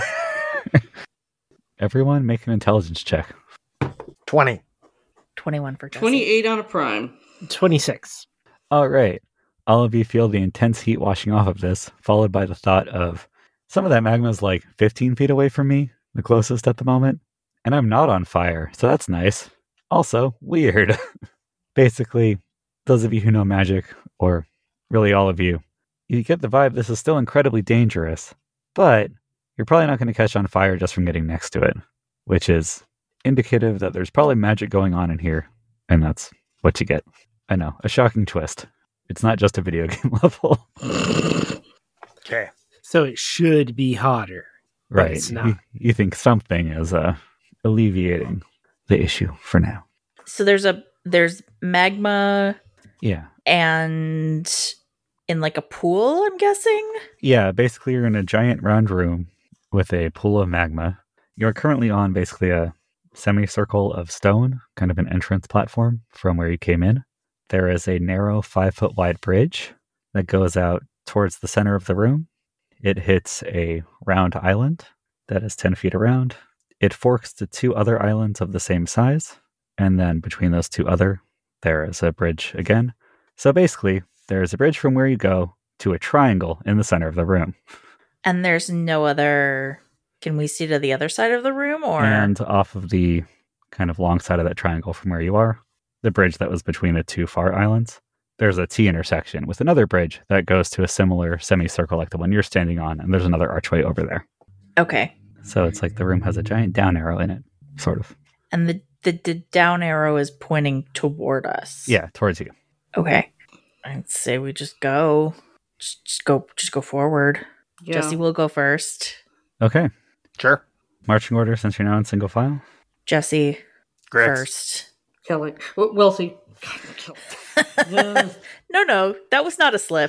S1: Everyone make an intelligence check.
S5: 20.
S3: 21 for Jesse.
S4: 28 on a prime.
S2: 26.
S1: All right. All of you feel the intense heat washing off of this, followed by the thought of some of that magma is like 15 feet away from me, the closest at the moment, and I'm not on fire, so that's nice. Also, weird. Basically, those of you who know magic, or really all of you, you get the vibe this is still incredibly dangerous, but you're probably not going to catch on fire just from getting next to it, which is indicative that there's probably magic going on in here, and that's what you get. I know, a shocking twist. It's not just a video game level.
S5: Okay.
S2: So it should be hotter. But
S1: Right.
S2: it's not.
S1: You think something is alleviating the issue for now.
S3: So there's magma
S1: Yeah.
S3: and in like a pool, I'm guessing.
S1: Yeah, basically you're in a giant round room with a pool of magma. You're currently on basically a semicircle of stone, kind of an entrance platform from where you came in. There is a narrow 5-foot wide bridge that goes out towards the center of the room. It hits a round island that is 10 feet around. It forks to 2 other islands of the same size. And then between those 2 other, there is a bridge again. So basically, there's a bridge from where you go to a triangle in the center of the room.
S3: And there's no other. Can we see to the other side of the room, or
S1: And off of the kind of long side of that triangle from where you are, the bridge that was between the 2 far islands, there's a T intersection with another bridge that goes to a similar semicircle like the one you're standing on, and there's another archway over there.
S3: okay?
S1: So it's like the room has a giant down arrow in it, sort of.
S3: And the down arrow is pointing toward us.
S1: Yeah, towards you.
S3: Okay. I'd say we just go. Just go forward.
S4: Yeah.
S3: Jesse will go first.
S1: Okay.
S5: Sure.
S1: Marching order since you're now in single file.
S3: Jesse
S5: Grix.
S3: first.
S4: Kelly. Wealthy. Kelly.
S3: No, that was not a slip.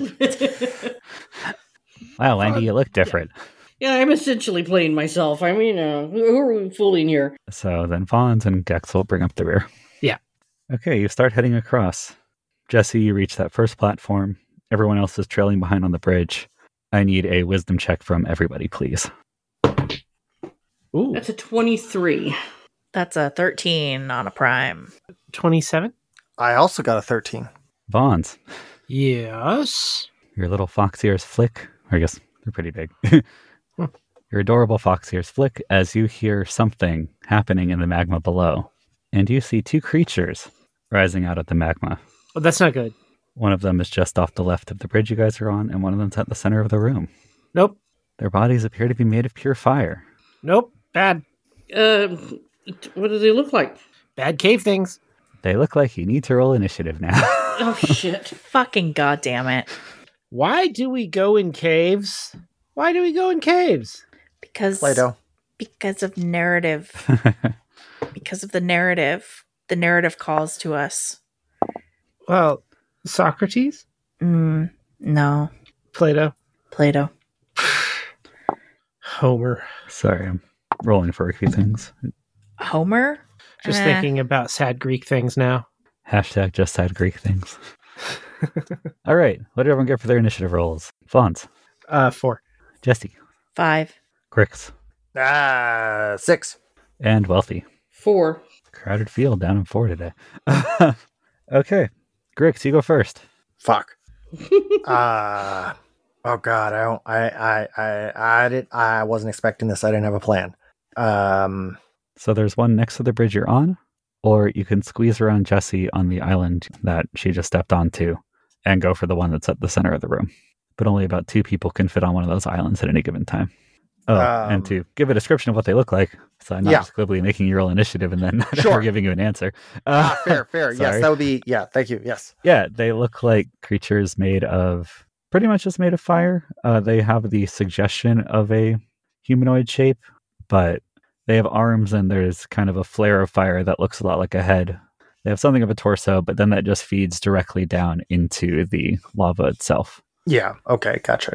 S1: Wow, Andy, you look different.
S4: Yeah, I'm essentially playing myself. I mean, who are we fooling here?
S1: So then Fawns and Gex will bring up the rear.
S2: Yeah.
S1: Okay, you start heading across. Jesse, you reach that first platform. Everyone else is trailing behind on the bridge. I need a wisdom check from everybody, please.
S2: Ooh,
S4: That's a 23.
S3: That's a 13 on a prime.
S2: 27?
S5: I also got a 13.
S1: Vons,
S2: Yes.
S1: your little fox ears flick. I guess they're pretty big. Your adorable fox ears flick as you hear something happening in the magma below. And you see 2 creatures rising out of the magma.
S2: Well, that's not good.
S1: One of them is just off the left of the bridge you guys are on, and one of them's at the center of the room.
S2: Nope.
S1: Their bodies appear to be made of pure fire.
S2: Nope. Bad.
S4: What do they look like?
S2: Bad cave things.
S1: They look like you need to roll initiative now.
S4: Oh, shit.
S3: Fucking goddamn it.
S2: Why do we go in caves? Why do we go in caves?
S3: Because
S5: Play-Doh.
S3: because of narrative. Because of the narrative. The narrative calls to us.
S2: Well, Socrates?
S3: No.
S2: Plato?
S3: Plato.
S2: Homer.
S1: Sorry, I'm rolling for a few things.
S3: Homer?
S2: Just thinking about sad Greek things now.
S1: Hashtag just side Greek things. All right, what did everyone get for their initiative rolls? Fawns,
S2: 4.
S1: Jesse,
S3: 5.
S1: Grix,
S5: 6.
S1: and Wealthy.
S4: 4.
S1: Crowded field down in 4 today. Okay, Grix, you go first.
S5: Fuck. Oh God, I wasn't expecting this. I didn't have a plan.
S1: So there's one next to the bridge you're on, or you can squeeze around Jessie on the island that she just stepped onto and go for the one that's at the center of the room. But only about 2 people can fit on one of those islands at any given time. Oh, and to give a description of what they look like, so I'm not just glibly making you roll initiative and then never giving you an answer.
S5: Fair.
S1: Sorry.
S5: Yes, that would be, thank you, yes.
S1: Yeah, they look like creatures pretty much just made of fire. They have the suggestion of a humanoid shape, but they have arms and there's kind of a flare of fire that looks a lot like a head. They have something of a torso, but then that just feeds directly down into the lava itself.
S5: Yeah, okay, gotcha.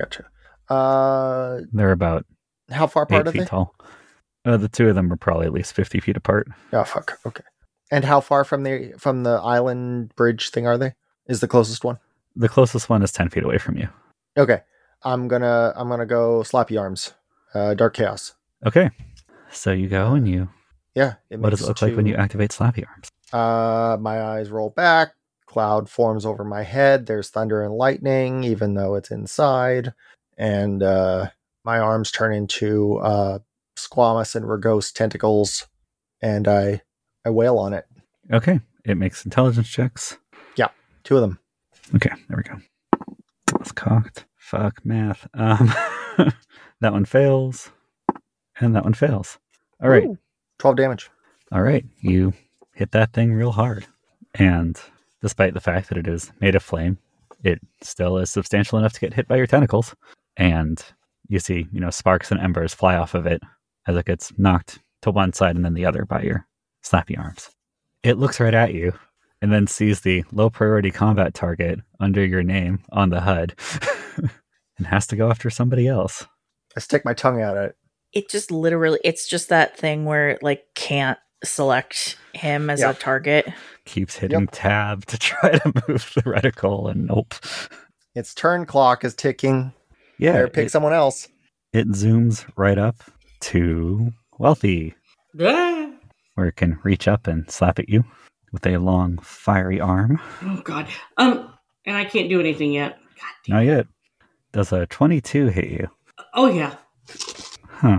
S1: They're about
S5: how far apart
S1: 8 feet tall. The 2 of them are probably at least 50 feet apart.
S5: Oh, fuck, okay. And how far from the island bridge thing are they? Is the closest one?
S1: The closest one is 10 feet away from you.
S5: Okay, I'm gonna go sloppy arms, dark chaos.
S1: Okay, so you go and you.
S5: Yeah.
S1: What does it look like when you activate slappy arms?
S5: My eyes roll back. Cloud forms over my head. There's thunder and lightning, even though it's inside. And my arms turn into squamous and rugose tentacles, and I wail on it.
S1: Okay, it makes intelligence checks.
S5: Yeah, 2 of them.
S1: Okay, there we go. That's cocked. Fuck math. That one fails, and that one fails. All right.
S5: Ooh, 12 damage.
S1: All right, you hit that thing real hard, and despite the fact that it is made of flame, it still is substantial enough to get hit by your tentacles. And you see, sparks and embers fly off of it as it gets knocked to one side and then the other by your slappy arms. It looks right at you and then sees the low priority combat target under your name on the HUD and has to go after somebody else.
S5: I stick my tongue out at it.
S3: It just literally, it's just that thing where it can't select him as a target.
S1: Keeps hitting tab to try to move the reticle, and nope.
S5: Its turn clock is ticking.
S1: Yeah.
S5: Better pick someone else.
S1: It zooms right up to Wealthy,
S4: Ah!
S1: where it can reach up and slap at you with a long, fiery arm.
S4: Oh, God. And I can't do anything yet. God damn.
S1: Not yet. Does a 22 hit you?
S4: Oh, yeah.
S1: Huh.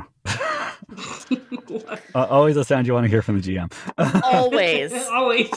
S1: Always a sound you want to hear from the GM.
S3: Always.
S4: Always.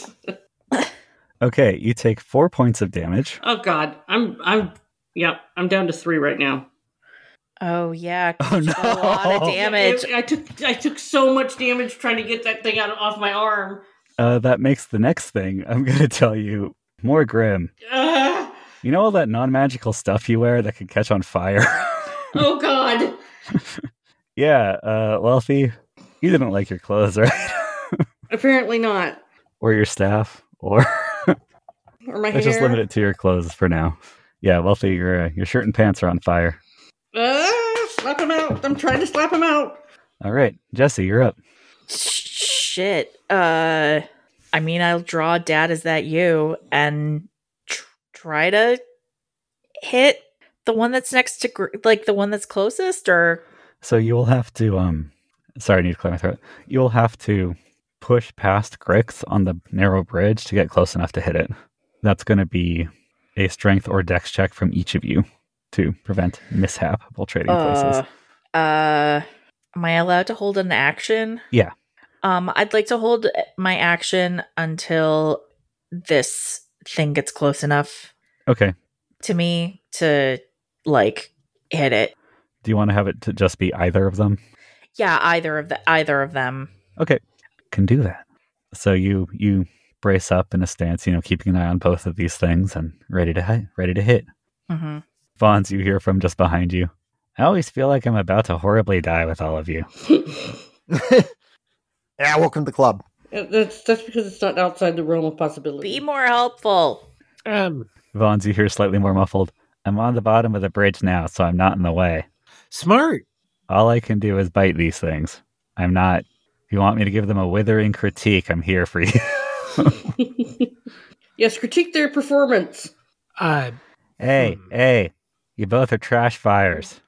S1: Okay, you take 4 points of damage.
S4: Oh, God. I'm down to 3 right now.
S3: Oh, yeah.
S1: Oh, no.
S3: A lot of damage.
S4: I took so much damage trying to get that thing off my arm.
S1: That makes the next thing I'm going to tell you more grim. You know all that non-magical stuff you wear that can catch on fire?
S4: Oh, God.
S1: Yeah, Wealthy, you didn't like your clothes, right?
S4: Apparently not.
S1: Or your staff, or
S4: Or my hair.
S1: let's just limit it to your clothes for now. Yeah, Wealthy, your shirt and pants are on fire.
S4: Slap him out. I'm trying to slap him out.
S1: All right, Jesse, you're up.
S3: Shit. I mean, I'll draw Dad, is that you? And try to hit the one that's next to, the one that's closest, or...
S1: So you will have to, sorry, I need to clear my throat. You will have to push past Grix on the narrow bridge to get close enough to hit it. That's going to be a strength or dex check from each of you to prevent mishap while trading places.
S3: Am I allowed to hold an action?
S1: Yeah.
S3: I'd like to hold my action until this thing gets close enough
S1: Okay.
S3: to me to, hit it.
S1: Do you want to have it to just be either of them?
S3: Yeah, either of them.
S1: Okay. Can do that. So you brace up in a stance, keeping an eye on both of these things and ready to hit.
S3: Mm-hmm.
S1: Vons, you hear from just behind you. I always feel like I'm about to horribly die with all of you.
S5: Yeah, welcome to the club.
S4: That's because it's not outside the realm of possibility.
S3: Be more helpful.
S1: Vons, you hear slightly more muffled. I'm on the bottom of the bridge now, so I'm not in the way.
S2: Smart.
S1: All I can do is bite these things. I'm not... If you want me to give them a withering critique, I'm here for you.
S4: Yes, critique their performance.
S1: Hey, you both are trash fires.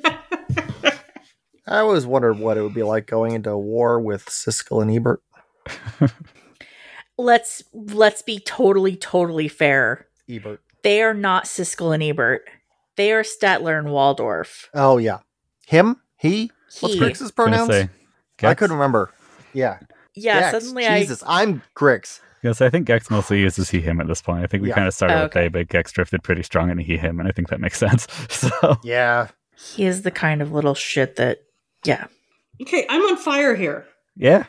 S5: I always wondered what it would be like going into war with Siskel and Ebert.
S3: Let's be totally fair.
S5: Ebert.
S3: They are not Siskel and Ebert. They are Statler and Waldorf.
S5: Oh, yeah. Him? He? What's
S3: He.
S5: Grix's pronouns?
S1: Say,
S5: I couldn't remember. Yeah.
S3: Yeah,
S5: Gex.
S3: suddenly
S5: Jesus, I'm Grix.
S1: Yes, I think Gex mostly uses he, him at this point. I think we
S5: Yeah.
S1: kind of started
S3: Oh,
S1: with they, but Gex drifted pretty strong into he, him, and I think that makes sense. So,
S5: Yeah.
S3: he is the kind of little shit that, yeah.
S4: Okay, I'm on fire here.
S1: yeah.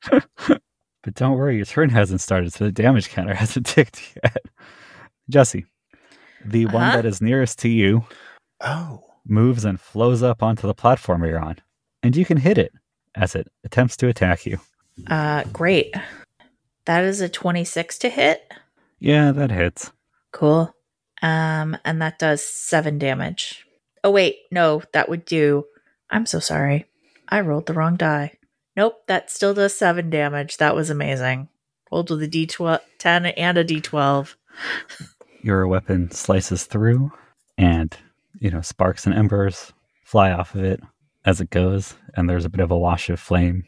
S1: But don't worry, your turn hasn't started, so the damage counter hasn't ticked yet. Jesse, the one
S3: Uh-huh.
S1: that is nearest to you
S5: Oh.
S1: moves and flows up onto the platform you're on, and you can hit it as it attempts to attack you.
S3: Great. That is a 26 to hit.
S1: Yeah, that hits.
S3: Cool. And that does 7 damage. Oh, wait. No, that would do... I'm so sorry. I rolled the wrong die. Nope, that still does 7 damage. That was amazing. Rolled with a D10 and a D12.
S1: Your weapon slices through, and, sparks and embers fly off of it as it goes, and there's a bit of a wash of flame,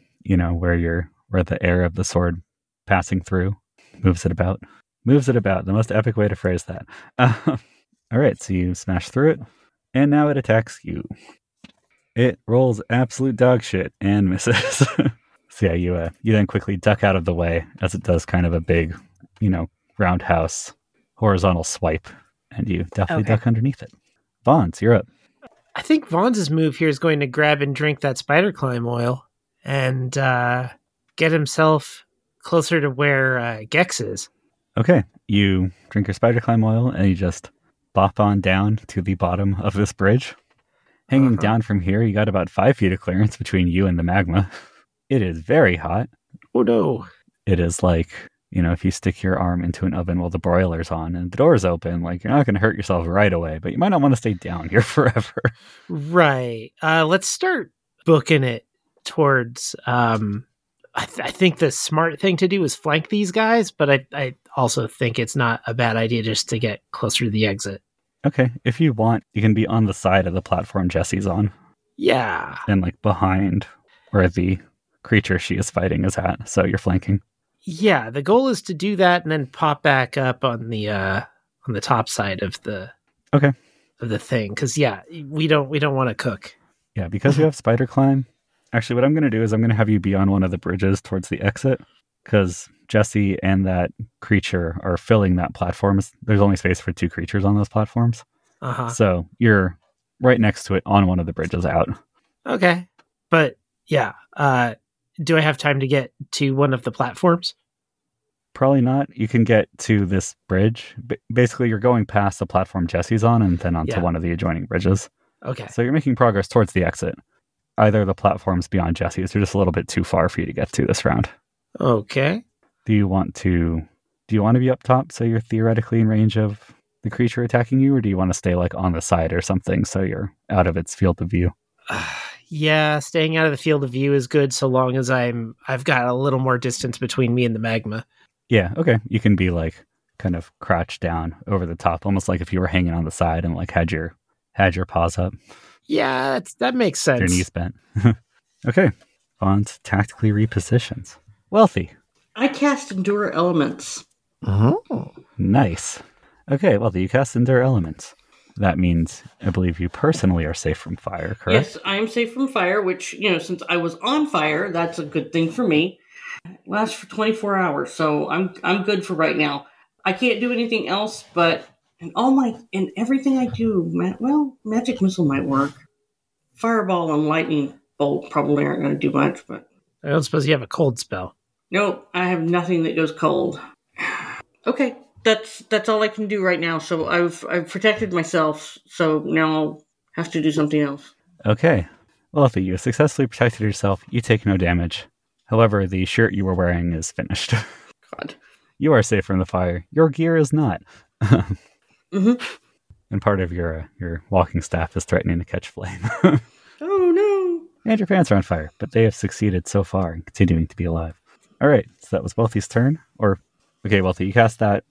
S1: where the air of the sword passing through moves it about. The most epic way to phrase that. All right, so you smash through it, and now it attacks you. It rolls absolute dog shit and misses. So yeah, you then quickly duck out of the way as it does kind of a big, roundhouse horizontal swipe, and you definitely
S3: Okay.
S1: duck underneath it. Vons, you're up.
S2: I think Vaughn's move here is going to grab and drink that spider climb oil and get himself closer to where Gex is.
S1: Okay, you drink your spider climb oil and you just bop on down to the bottom of this bridge. Hanging
S2: Uh-huh.
S1: down from here, you got about 5 feet of clearance between you and the magma. It is very hot.
S2: Oh no.
S1: It is like, if you stick your arm into an oven while the broiler's on and the door's open, like you're not going to hurt yourself right away, but you might not want to stay down here forever.
S2: Right. Let's start booking it towards... I think the smart thing to do is flank these guys, but I also think it's not a bad idea just to get closer to the exit.
S1: Okay, if you want, you can be on the side of the platform Jesse's on
S2: Yeah.
S1: and like behind where the creature she is fighting is at. So you're flanking.
S2: Yeah, the goal is to do that and then pop back up on the top side of the
S1: Okay.
S2: of the thing, because we don't want to cook.
S1: Yeah, because you have spider climb. Actually, what I'm going to do is I'm going to have you be on one of the bridges towards the exit, because Jesse and that creature are filling that platform. There's only space for 2 creatures on those platforms.
S2: Uh-huh.
S1: So you're right next to it on one of the bridges out.
S2: Okay. But yeah, do I have time to get to one of the platforms?
S1: Probably not. You can get to this bridge. Basically, you're going past the platform Jesse's on and then onto
S2: Yeah.
S1: one of the adjoining bridges.
S2: Okay.
S1: So you're making progress towards the exit. Either the platforms beyond Jesse's, they're just a little bit too far for you to get to this round.
S2: Okay.
S1: Do you want to be up top so you're theoretically in range of the creature attacking you, or do you want to stay like on the side or something so you're out of its field of view?
S2: Yeah, staying out of the field of view is good so long as I've got a little more distance between me and the magma.
S1: Yeah, okay. You can be like kind of crouched down over the top, almost like if you were hanging on the side and like had your paws up,
S2: Yeah, that makes sense.
S1: your knees bent. Okay. Vons tactically repositions. Wealthy.
S4: I cast Endure Elements.
S5: Oh.
S1: Nice. Okay, Wealthy, you cast Endure Elements. That means, I believe you personally are safe from fire, correct?
S4: Yes, I am safe from fire, which, since I was on fire, that's a good thing for me. It lasts for 24 hours, so I'm good for right now. I can't do anything else, but in everything I do, Magic Missile might work. Fireball and Lightning Bolt probably aren't going to do much, but
S2: I don't suppose you have a cold spell.
S4: nope, I have nothing that goes cold. Okay, that's all I can do right now. So I've protected myself. So now I'll have to do something else.
S1: Okay. Wealthy, you successfully protected yourself. You take no damage. However, the shirt you were wearing is finished.
S4: God.
S1: You are safe from the fire. Your gear is not.
S4: Mm-hmm.
S1: And part of your walking staff is threatening to catch flame.
S4: Oh no.
S1: And your pants are on fire, but they have succeeded so far in continuing to be alive. All right, so that was Wealthy's turn. Okay, Wealthy, you cast that.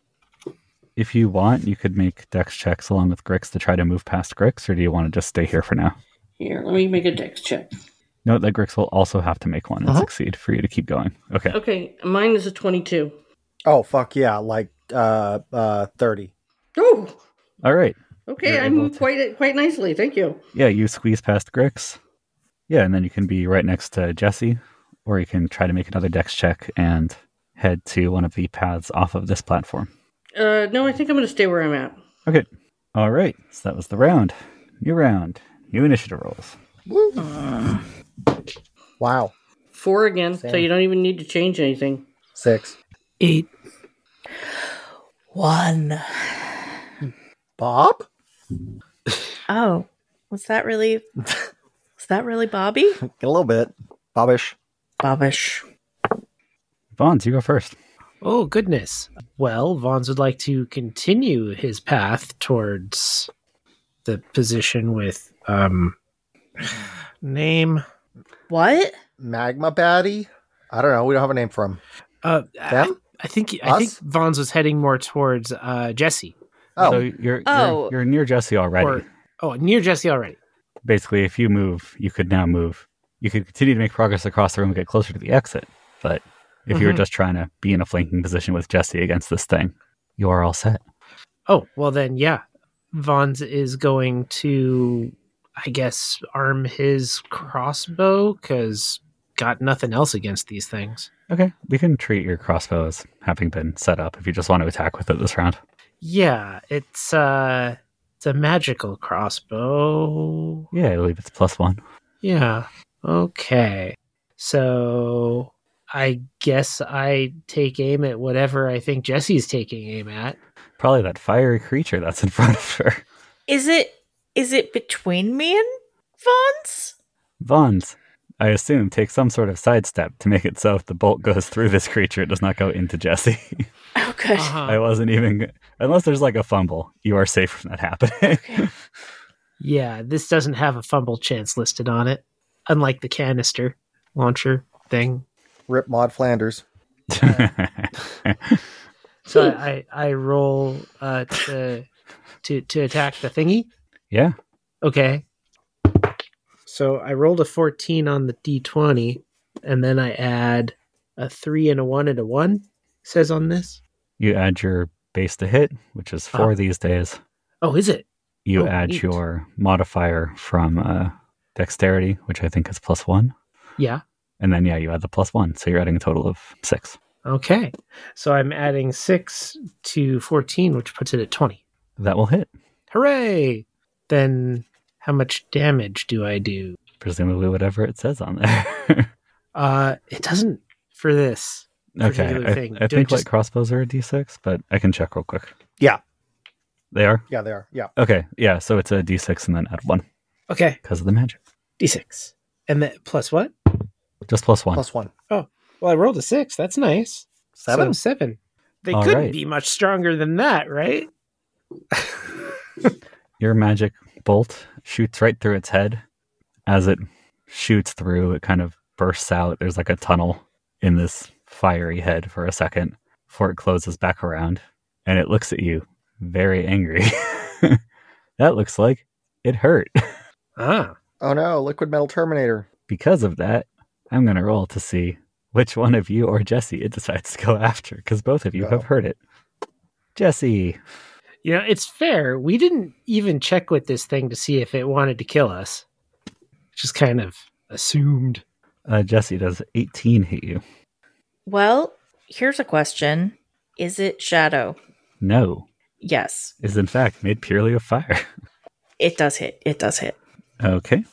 S1: If you want, you could make dex checks along with Grix to try to move past Grix, or do you want to just stay here for now?
S4: Here, let me make a dex check.
S1: Note that Grix will also have to make one and succeed for you to keep going. Okay.
S4: Okay, mine is a 22.
S5: Oh, fuck yeah. Like 30.
S4: Oh,
S1: All right.
S4: okay.
S1: You're
S4: I
S1: able
S4: moved
S1: to-
S4: quite nicely. Thank you.
S1: Yeah, you squeeze past Grix. Yeah, and then you can be right next to Jesse, or you can try to make another dex check and head to one of the paths off of this platform.
S4: No, I think I'm going to stay where I'm at.
S1: Okay. All right. So that was the round. New round. New initiative rolls.
S5: Wow.
S4: 4 again, so
S5: Same.
S4: you don't even need to change anything.
S5: 6.
S2: 8.
S3: 1.
S5: Bob?
S3: Oh, was that really Bobby?
S5: A little bit. Bobbish.
S3: Bobbish.
S1: Vons, you go first.
S2: Oh, goodness. Well, Vons would like to continue his path towards the position with, name.
S3: What?
S5: Magma Baddie? I don't know. We don't have a name for him.
S2: I
S5: Them?
S2: think
S5: Us?
S2: Vons was heading more towards Jesse.
S5: Oh,
S1: So you're
S3: Oh.
S1: you're near Jesse already.
S2: Near Jesse already.
S1: Basically, if you move, you could now move. You could continue to make progress across the room and get closer to the exit. But if you were
S2: Mhm.
S1: just trying to be in a flanking position with Jesse against this thing, you are all set.
S2: Oh, well then, yeah. Vons is going to, I guess, arm his crossbow, because got nothing else against these things.
S1: Okay, we can treat your crossbow as having been set up if you just want to attack with it this round.
S2: Yeah, it's a magical crossbow.
S1: Yeah, I believe it's +1.
S2: Yeah. Okay. So I guess I take aim at whatever I think Jesse's taking aim at.
S1: Probably that fiery creature that's in front of her.
S3: Is it between me and Vons?
S1: Vons, I assume, take some sort of sidestep to make it so if the bolt goes through this creature, it does not go into Jesse.
S3: Oh, good.
S1: I wasn't even... Unless there's like a fumble, you are safe from that happening.
S3: Okay.
S2: Yeah, this doesn't have a fumble chance listed on it, unlike the canister launcher thing.
S5: Rip Maud Flanders.
S2: So I roll to attack the thingy.
S1: Yeah.
S2: Okay. So I rolled a 14 on the d20, and then I add a 3 and a 1 and a 1. Says on this.
S1: You add your base to hit, which is 4 these days.
S2: Oh, is it?
S1: You
S2: Oh,
S1: add
S2: neat.
S1: your modifier from dexterity, which I think is +1.
S2: Yeah.
S1: And then, you add the +1. So you're adding a total of 6.
S2: Okay. So I'm adding 6 to 14, which puts it at 20.
S1: That will hit.
S2: Hooray! Then how much damage do I do?
S1: Presumably whatever it says on there.
S2: It doesn't for this.
S1: Okay.
S2: Particular thing.
S1: I
S2: Do I
S1: think
S2: just-
S1: light crossbows are a d6, but I can check real quick.
S5: Yeah.
S1: They are?
S5: Yeah, they are. Yeah.
S1: Okay. Yeah. So it's a d6 and then add 1
S2: Okay.
S1: because of the magic.
S2: D6. And then plus what?
S1: Just +1.
S5: +1.
S2: Well, I rolled a 6. That's nice.
S5: 7.
S2: So 7. They
S1: All
S2: couldn't
S1: right.
S2: be much stronger than that, right?
S1: Your magic bolt shoots right through its head. As it shoots through, it kind of bursts out. There's like a tunnel in this fiery head for a second before it closes back around. And it looks at you very angry. That looks like it hurt.
S2: Ah.
S5: Oh no, Liquid Metal Terminator.
S1: Because of that, I'm going to roll to see which one of you or Jesse it decides to go after, because both of you have
S5: Oh.
S1: heard it. Jesse.
S2: You know, it's fair. We didn't even check with this thing to see if it wanted to kill us. Just kind of assumed.
S1: Jesse, does 18 hit you?
S3: Well, here's a question. Is it shadow?
S1: No.
S3: Yes.
S1: Is in fact made purely of fire.
S3: It does hit. It does hit.
S1: Okay.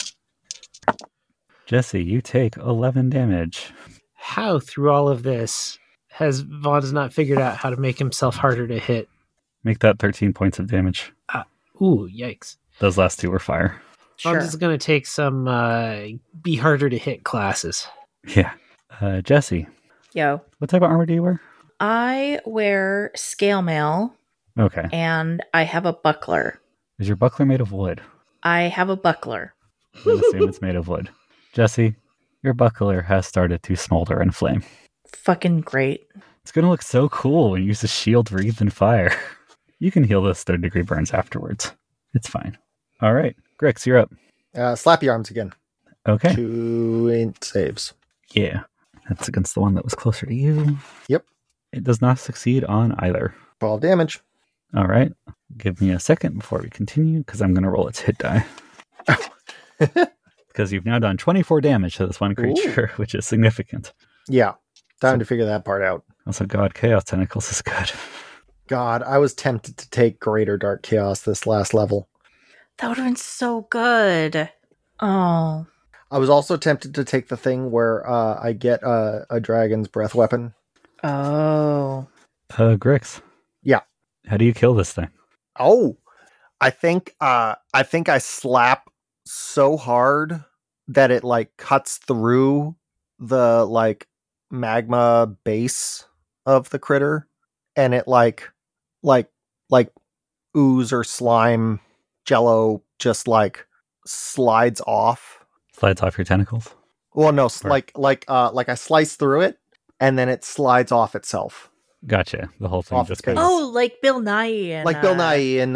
S1: Jesse, you take 11 damage.
S2: How through all of this has Vons not figured out how to make himself harder to hit?
S1: Make that 13 points of damage.
S2: Ooh, yikes.
S1: Those last 2 were fire.
S3: Sure.
S2: Vons is going to take some be harder to hit classes.
S1: Yeah. Jesse,
S3: Yo.
S1: what type of armor do you wear?
S3: I wear scale mail
S1: Okay.
S3: and I have a buckler.
S1: Is your buckler made of wood?
S3: I have a buckler.
S1: I'm going to assume it's made of wood. Jesse, your buckler has started to smolder and flame.
S3: Fucking great.
S1: It's going to look so cool when you use a shield wreathed in fire. You can heal those 3rd-degree burns afterwards. It's fine. All right. Grix, you're up.
S5: Slappy arms again.
S1: Okay.
S5: 2 int saves.
S1: Yeah. That's against the one that was closer to you.
S5: Yep.
S1: It does not succeed on either.
S5: 12 damage.
S1: All right. Give me a second before we continue, because I'm going to roll its hit die. Because you've now done 24 damage to this one creature, which is significant.
S5: Yeah. Time to figure that part out.
S1: Also, God, Chaos Tentacles is good.
S5: God, I was tempted to take Greater Dark Chaos this last level.
S3: That would have been so good. Oh.
S5: I was also tempted to take the thing where I get a Dragon's Breath weapon.
S3: Oh.
S1: Grix.
S5: Yeah.
S1: How do you kill this thing?
S5: Oh, I think I slap so hard that it like cuts through the like magma base of the critter, and it like ooze or slime jello just like slides off.
S1: Slides off your tentacles?
S5: Well, no,
S1: Or-
S5: like I slice through it, and then it slides off itself.
S1: Gotcha. The whole thing
S5: Off
S1: just
S5: its
S1: goes.
S5: base.
S3: Oh, like Bill Nye. And,
S5: Like Bill Nye in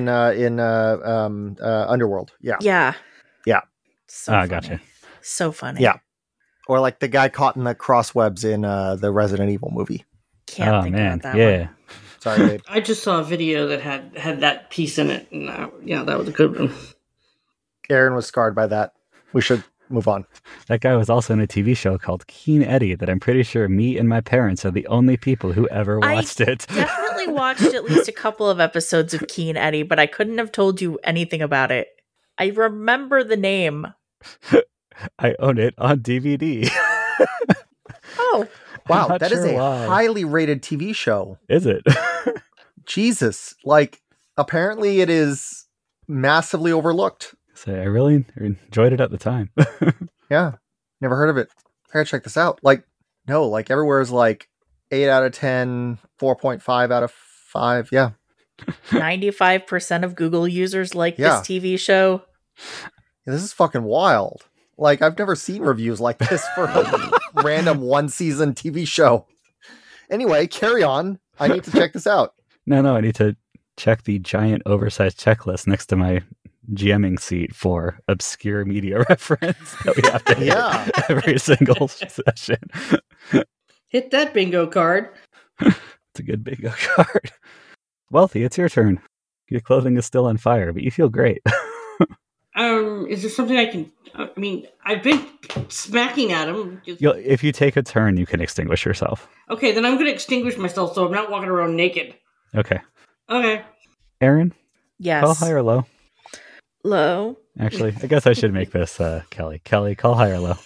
S5: Underworld. Yeah.
S3: Yeah.
S5: Yeah.
S3: So funny.
S1: Gotcha.
S3: So funny.
S5: Yeah. Or like the guy caught in the crosswebs in the Resident Evil movie.
S3: Can't
S1: Oh,
S3: think
S1: man.
S3: about that
S1: Yeah.
S3: one.
S5: Sorry, babe.
S4: I just saw a video that had that piece in it, and that was a good one.
S5: Aaron was scarred by that. We should move on.
S1: That guy was also in a TV show called Keen Eddie that I'm pretty sure me and my parents are the only people who ever
S3: I
S1: watched it.
S3: Definitely watched at least a couple of episodes of Keen Eddie, but I couldn't have told you anything about it. I remember the name.
S1: I own it on DVD.
S3: Oh,
S5: Wow,
S1: not
S5: that is
S1: sure
S5: a
S1: why.
S5: highly rated TV show.
S1: Is it?
S5: Jesus. Like, apparently it is massively overlooked.
S1: So I really enjoyed it at the time.
S5: Yeah. Never heard of it. I gotta check this out. Like, no, like everywhere is like 8 out of 10, 4.5 out of 5. Yeah.
S3: 95% of Google users like
S5: Yeah.
S3: this TV show.
S5: This is fucking wild. Like, I've never seen reviews like this for a random one season TV show. Anyway, carry on. I need to check this out.
S1: No, I need to check the giant oversized checklist next to my GMing seat for obscure media reference that we have to hit
S5: Yeah.
S1: every single session.
S4: Hit that bingo card.
S1: It's a good bingo card. Wealthy, it's your turn. Your clothing is still on fire, but you feel great.
S4: Is there something I can? I mean, I've been smacking at him.
S1: If you take a turn, you can extinguish yourself.
S4: Okay, then I'm going to extinguish myself, so I'm not walking around naked.
S1: Okay.
S4: Okay.
S1: Aaron,
S3: Yes.
S1: call high or low?
S3: Low.
S1: Actually, I guess I should make this Kelly. Kelly, call high or low?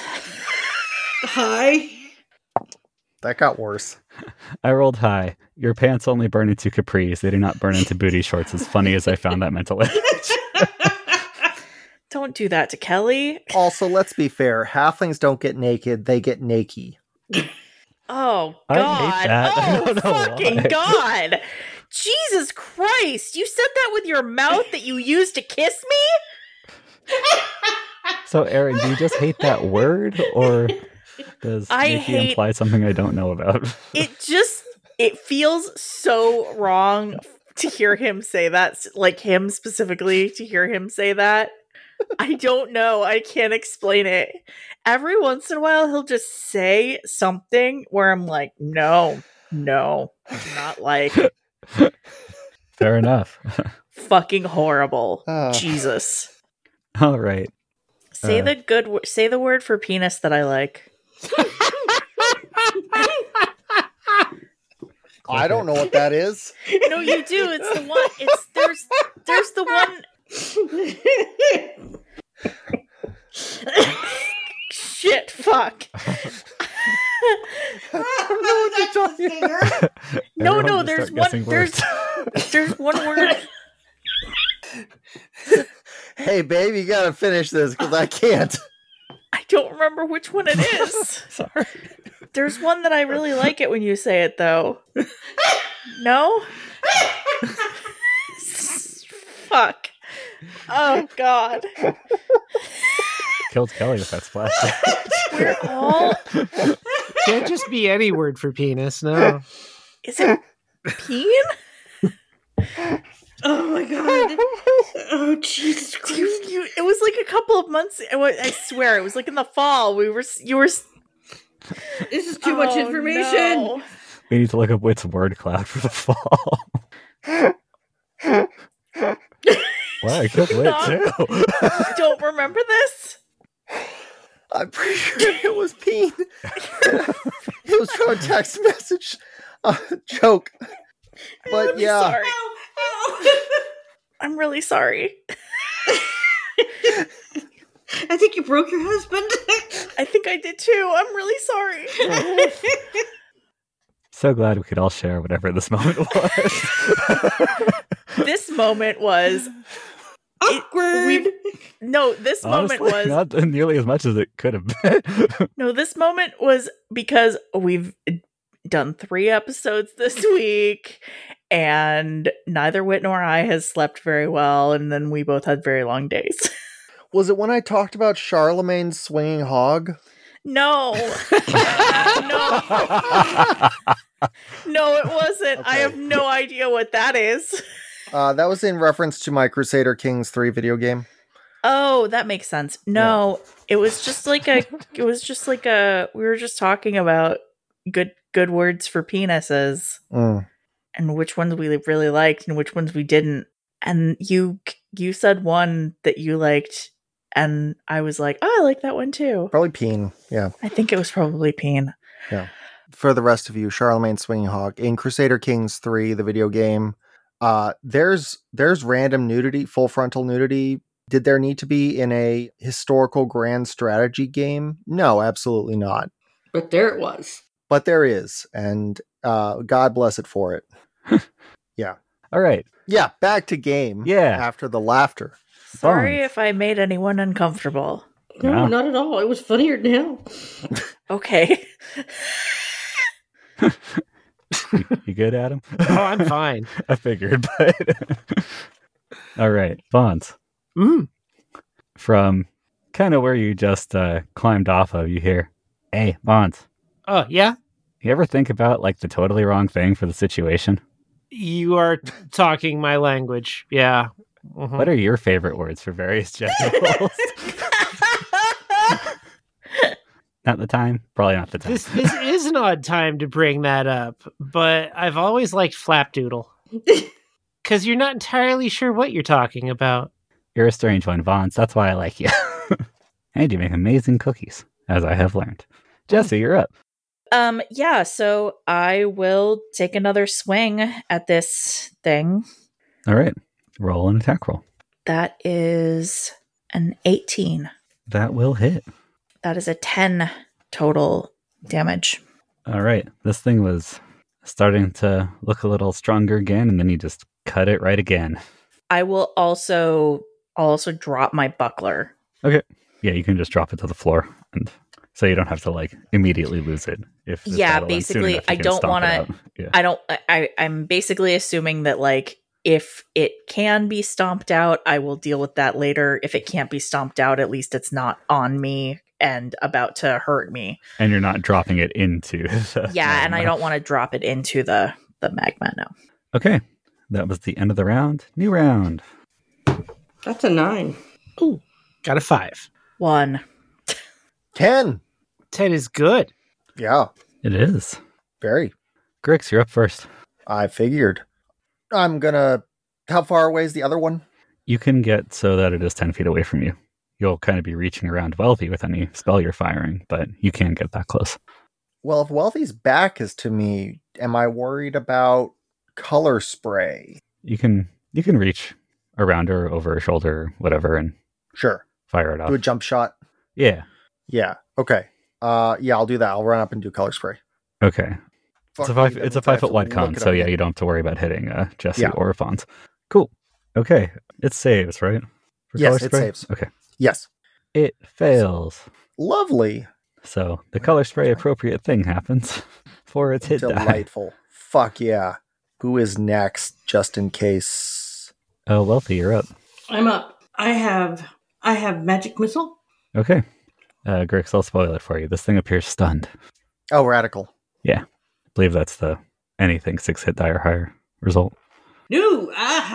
S4: Hi.
S5: That got worse.
S1: I rolled high. Your pants only burn into capris. They do not burn into booty shorts. As funny as I found that mental image.
S3: Don't do that to Kelly.
S5: Also, let's be fair. Halflings don't get naked. They get naked.
S3: Oh,
S1: I
S3: God.
S1: hate that. I
S3: Oh,
S1: don't know
S3: fucking
S1: why.
S3: God. Jesus Christ. You said that with your mouth that you used to kiss me?
S1: So, Aaron, do you just hate that word, or does
S3: I
S1: Nikki
S3: hate-
S1: imply something I don't know about?
S3: It feels so wrong to hear him say that, like him specifically, to hear him say that. I don't know. I can't explain it. Every once in a while, he'll just say something where I'm like, no, do not like.
S1: Fair enough.
S3: Fucking horrible.
S5: Ah.
S3: Jesus.
S1: All right.
S3: Say the word for penis that I like.
S5: I don't know what that is.
S3: No, you do. It's the one. There's the one. Shit. Fuck. No,
S1: Everyone just
S3: there's
S1: start
S3: one.
S1: guessing words.
S3: There's one word.
S5: Hey, babe, you gotta finish this because I can't.
S3: I don't remember which one it is.
S1: Sorry.
S3: There's one that I really like it when you say it, though. No? Fuck. Oh, God.
S1: Killed Kelly with that splash.
S3: We're all...
S2: Can't just be any word for penis, no.
S3: Is it peen?
S4: Oh my god. Oh Jesus Christ.
S3: It was like a couple of months... I swear, it was like in the fall. You were...
S4: This is too much
S3: Oh,
S4: information.
S3: no.
S1: We need to look up Wit's word cloud for the fall. Wow, I killed Wit too.
S3: Don't remember this?
S5: I'm pretty sure it was Peen. It was from a text message joke. But
S3: I'm
S5: yeah.
S3: sorry. I'm really sorry.
S4: I think you broke your husband.
S3: I think I did too. I'm really sorry.
S1: So glad we could all share whatever this moment was.
S3: This moment was
S4: Awkward.
S3: this
S1: Honestly,
S3: moment was
S1: not nearly as much as it could have been.
S3: no, this moment was because we've done 3 episodes this week, and neither Whit nor I has slept very well, and then we both had very long days.
S5: Was it when I talked about Charlemagne's swinging hog?
S3: No. No, it wasn't. I
S5: Okay.
S3: have no idea what that is.
S5: That was in reference to my Crusader Kings 3 video game.
S3: Oh, that makes sense. No, it was just like we were just talking about good words for penises
S5: Mm.
S3: and which ones we really liked and which ones we didn't. And you said one that you liked, and I was like, oh, I like that one too.
S5: Probably Peen, yeah.
S3: I think it was probably peen.
S5: For the rest of you, Charlemagne's swinging hog. In Crusader Kings 3, the video game, there's random nudity, full frontal nudity. Did there need to be in a historical grand strategy game? No, absolutely not.
S4: But there it was.
S5: But there is, and God bless it for it.
S1: All right.
S5: Yeah, back to game.
S1: Yeah.
S5: After the laughter.
S3: Sorry
S1: Bones.
S3: if I made anyone uncomfortable.
S4: No,
S1: Yeah.
S4: not at all. It was funnier than hell.
S3: Okay.
S1: You good, Adam?
S2: Oh, I'm fine.
S1: I figured, but all right, Bonds.
S2: Mm.
S1: From kind of where you just climbed off of, you hear, "Hey, Bonds,
S2: Oh, yeah?
S1: you ever think about like the totally wrong thing for the situation?
S2: You are talking my language. Yeah. Mhm.
S1: What are your favorite words for various genitals?" Not the time. Probably not the time.
S2: This is an odd time to bring that up, but I've always liked flapdoodle. Because you're not entirely sure what you're talking about.
S1: You're a strange one, Vons. That's why I like you. And you make amazing cookies, as I have learned. Jesse, you're up.
S3: Yeah, so I will take another swing at this thing.
S1: All right. Roll an attack roll.
S3: That is an 18.
S1: That will hit.
S3: That is a 10 total damage.
S1: All right. This thing was starting to look a little stronger again, and then you just cut it right again.
S3: I will also drop my buckler.
S1: Okay. Yeah, you can just drop it to the floor, and so you don't have to like immediately lose it. If this
S3: Yeah,
S1: battle ends soon
S3: basically,
S1: enough, you
S3: I
S1: can
S3: don't
S1: stomp it
S3: wanna-
S1: out. Yeah.
S3: I'm basically assuming that like if it can be stomped out, I will deal with that later. If it can't be stomped out, at least it's not on me and about to hurt me.
S1: And you're not dropping it into the
S3: Yeah, and I
S1: magma.
S3: don't want to drop it into the magma, no.
S1: Okay. That was the end of the round. New round.
S4: That's a 9.
S2: Ooh, got a 5.
S3: 1.
S5: 10.
S2: 10 is good.
S5: Yeah,
S1: It is.
S5: very.
S1: Grix, you're up first.
S5: I figured. I'm gonna... How far away is the other one?
S1: You can get so that it is 10 feet away from you. You'll kind of be reaching around Wealthy with any spell you're firing, but you can get that close.
S5: Well, if Wealthy's back is to me, am I worried about color spray?
S1: You can reach around her, over her shoulder, whatever, and
S5: Sure.
S1: fire it off.
S5: Do a jump shot?
S1: Yeah.
S5: Yeah. Okay. Yeah, I'll do that. I'll run up and do color spray.
S1: Okay.
S5: Fuck me,
S1: It's a
S5: that means I have
S1: 5 foot
S5: to
S1: wide
S5: look
S1: cone,
S5: it
S1: so
S5: up.
S1: yeah, you don't have to worry about hitting Jesse
S5: Yeah.
S1: or Fons. Cool. Okay. It saves, right? For
S5: Yes,
S1: color
S5: it
S1: spray?
S5: saves.
S1: Okay.
S5: Yes.
S1: It fails.
S5: Lovely.
S1: So the color spray appropriate thing happens for its hit die.
S5: Delightful. Fuck yeah. Who is next, just in case?
S1: Oh, Wealthy, you're up.
S4: I'm up. I have magic missile.
S1: Okay. Grix, I'll spoil it for you. This thing appears stunned.
S5: Oh, radical.
S1: I believe that's the anything 6 hit die or higher result.
S4: No,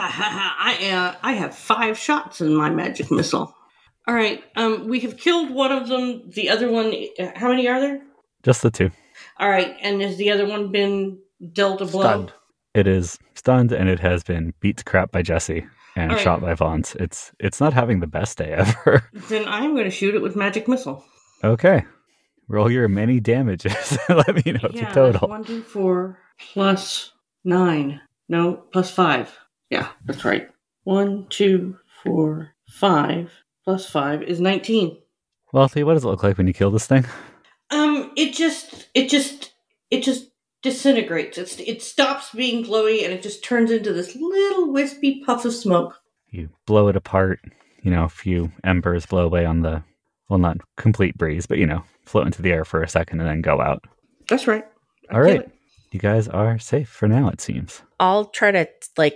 S4: I have 5 shots in my magic missile. All right, we have killed one of them. The other one, how many are there?
S1: Just the 2.
S4: All right, and has the other one been dealt a blow?
S5: Stunned.
S1: It is stunned, and it has been beat to crap by Jesse and
S4: All right.
S1: shot by Vons. It's not having the best day ever.
S4: Then I'm going to shoot it with magic missile.
S1: Okay. Roll your many damages. Let me know the
S4: That's
S1: total.
S4: 1, 2, 4 plus 9. No, plus 5. Yeah, that's right. 1, 2, 4, 5 plus 5 is 19.
S1: Wealthy, what does it look like when you kill this thing?
S4: It just disintegrates. It stops being glowy and it just turns into this little wispy puff of smoke.
S1: You blow it apart. A few embers blow away on the, well, not complete breeze, but, float into the air for a second and then go out.
S4: That's right.
S1: All right. You guys are safe for now, it seems.
S3: I'll try to,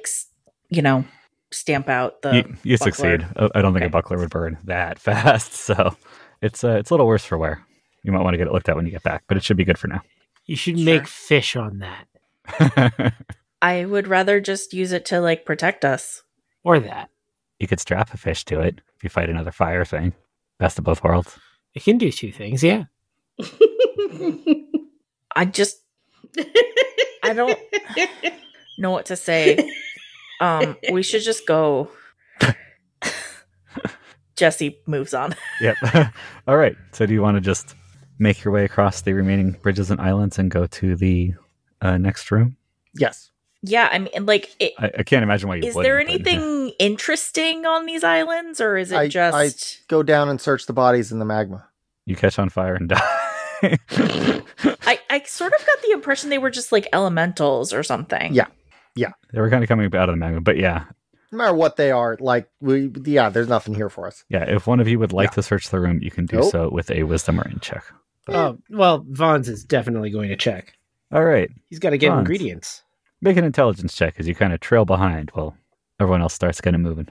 S3: stamp out the
S1: You
S3: buckler.
S1: succeed. I don't think
S3: Okay.
S1: a buckler would burn that fast, so it's a little worse for wear. You might want to get it looked at when you get back, but it should be good for now.
S2: You should
S3: Sure.
S2: make fish on that.
S3: I would rather just use it to, protect us.
S2: Or that.
S1: You could strap a fish to it if you fight another fire thing. Best of both worlds.
S2: It can do two things, yeah.
S3: I don't know what to say. We should just go. Jesse moves on.
S1: Yep. All right. So do you want to just make your way across the remaining bridges and islands and go to the next room?
S5: Yes.
S3: Yeah, I mean,
S1: I can't imagine why you
S3: is
S1: wouldn't.
S3: there
S1: but-
S3: anything interesting on these islands, or is it
S5: I
S3: just...
S5: go down and search the bodies in the magma.
S1: You catch on fire and die.
S3: I sort of got the impression they were just elementals or something.
S5: Yeah.
S1: They were kind of coming out of the magma, but yeah.
S5: No matter what they are, there's nothing here for us.
S1: Yeah, if one of you would like
S5: Yeah.
S1: to search the room, you can do
S5: Nope.
S1: so with a wisdom or in check.
S2: Well, Vons is definitely going to check.
S1: All right.
S2: He's got to get
S1: Vons.
S2: ingredients.
S1: Make an intelligence check as you kind of trail behind while everyone else starts kind of moving.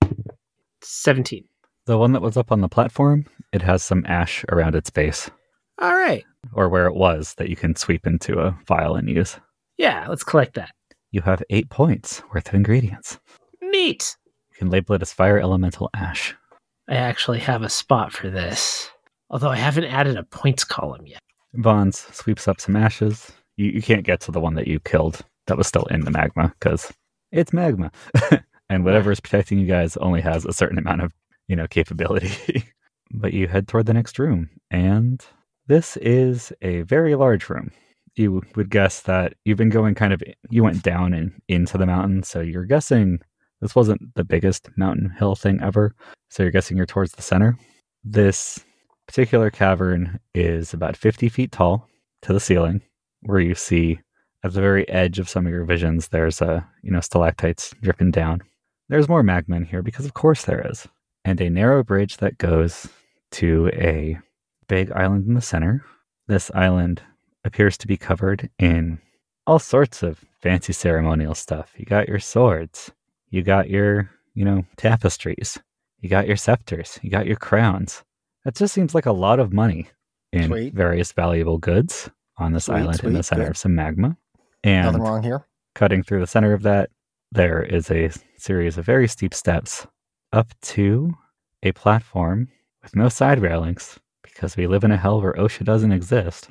S2: 17.
S1: The one that was up on the platform, it has some ash around its base,
S2: All right.
S1: or where it was, that you can sweep into a vial and use.
S2: Yeah, let's collect that.
S1: You have 8 points worth of ingredients.
S2: Neat.
S1: You can label it as fire elemental ash.
S2: I actually have a spot for this. Although I haven't added a points column yet.
S1: Vons sweeps up some ashes. You can't get to the one that you killed that was still in the magma because it's magma. And whatever is protecting you guys only has a certain amount of, capability. But you head toward the next room, and this is a very large room. You would guess that you've been going you went down and into the mountain, so you're guessing this wasn't the biggest mountain hill thing ever. So you're guessing you're towards the center. This particular cavern is about 50 feet tall to the ceiling, where you see at the very edge of some of your visions, there's stalactites dripping down. There's more magma in here because of course there is. And a narrow bridge that goes to a big island in the center. This island appears to be covered in all sorts of fancy ceremonial stuff. You got your swords. You got your, tapestries. You got your scepters. You got your crowns. That just seems like a lot of money in
S5: Sweet.
S1: various valuable goods on this island in the center
S5: good.
S1: of some magma. And
S5: Nothing wrong here.
S1: cutting through the center of that, there is a series of very steep steps up to a platform with no side railings because we live in a hell where OSHA doesn't exist.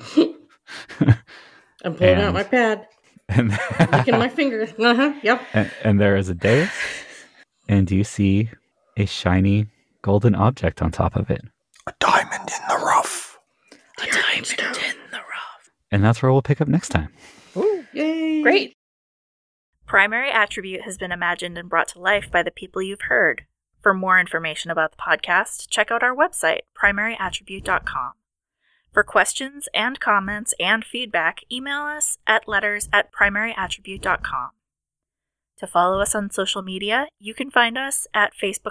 S4: I'm pulling out
S1: And-
S4: my pad,
S1: and,
S4: licking my finger. Uh-huh, yep.
S1: and there is a dais, and you see a shiny golden object on top of it.
S5: A diamond in the rough.
S3: A diamond in the rough.
S1: And that's where we'll pick up next time.
S4: Yay.
S3: Great. Primary Attribute has been imagined and brought to life by the people you've heard. For more information about the podcast, check out our website, primaryattribute.com. For questions and comments and feedback, email us at letters@primaryattribute.com. To follow us on social media, you can find us at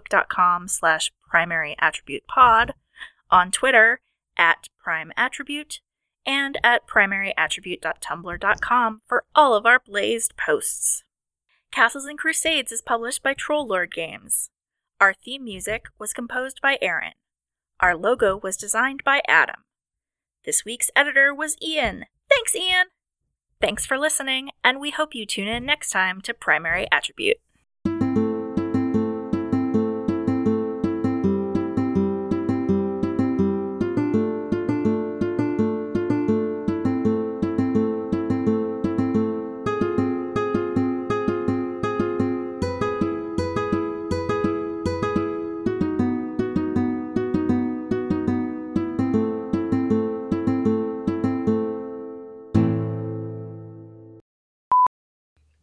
S3: facebook.com/primaryattributepod, on Twitter @primeattribute, and at primaryattribute.tumblr.com for all of our blazed posts. Castles and Crusades is published by Troll Games. Our theme music was composed by Aaron. Our logo was designed by Adam. This week's editor was Ian. Thanks, Ian! Thanks for listening, and we hope you tune in next time to Primary Attribute.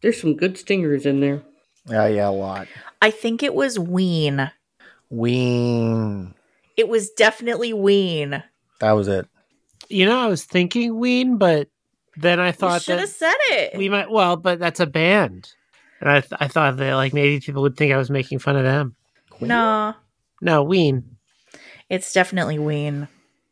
S4: There's some good stingers in there.
S5: Yeah, a lot.
S3: I think it was Ween.
S5: Ween.
S3: It was definitely Ween.
S5: That was it.
S2: I was thinking Ween, but then I
S3: You
S2: thought
S3: should have
S2: that
S3: said it.
S2: we might. Well, but that's a band, and I thought that like maybe people would think I was making fun of them.
S3: Nah,
S2: No, Ween.
S3: it's definitely Ween.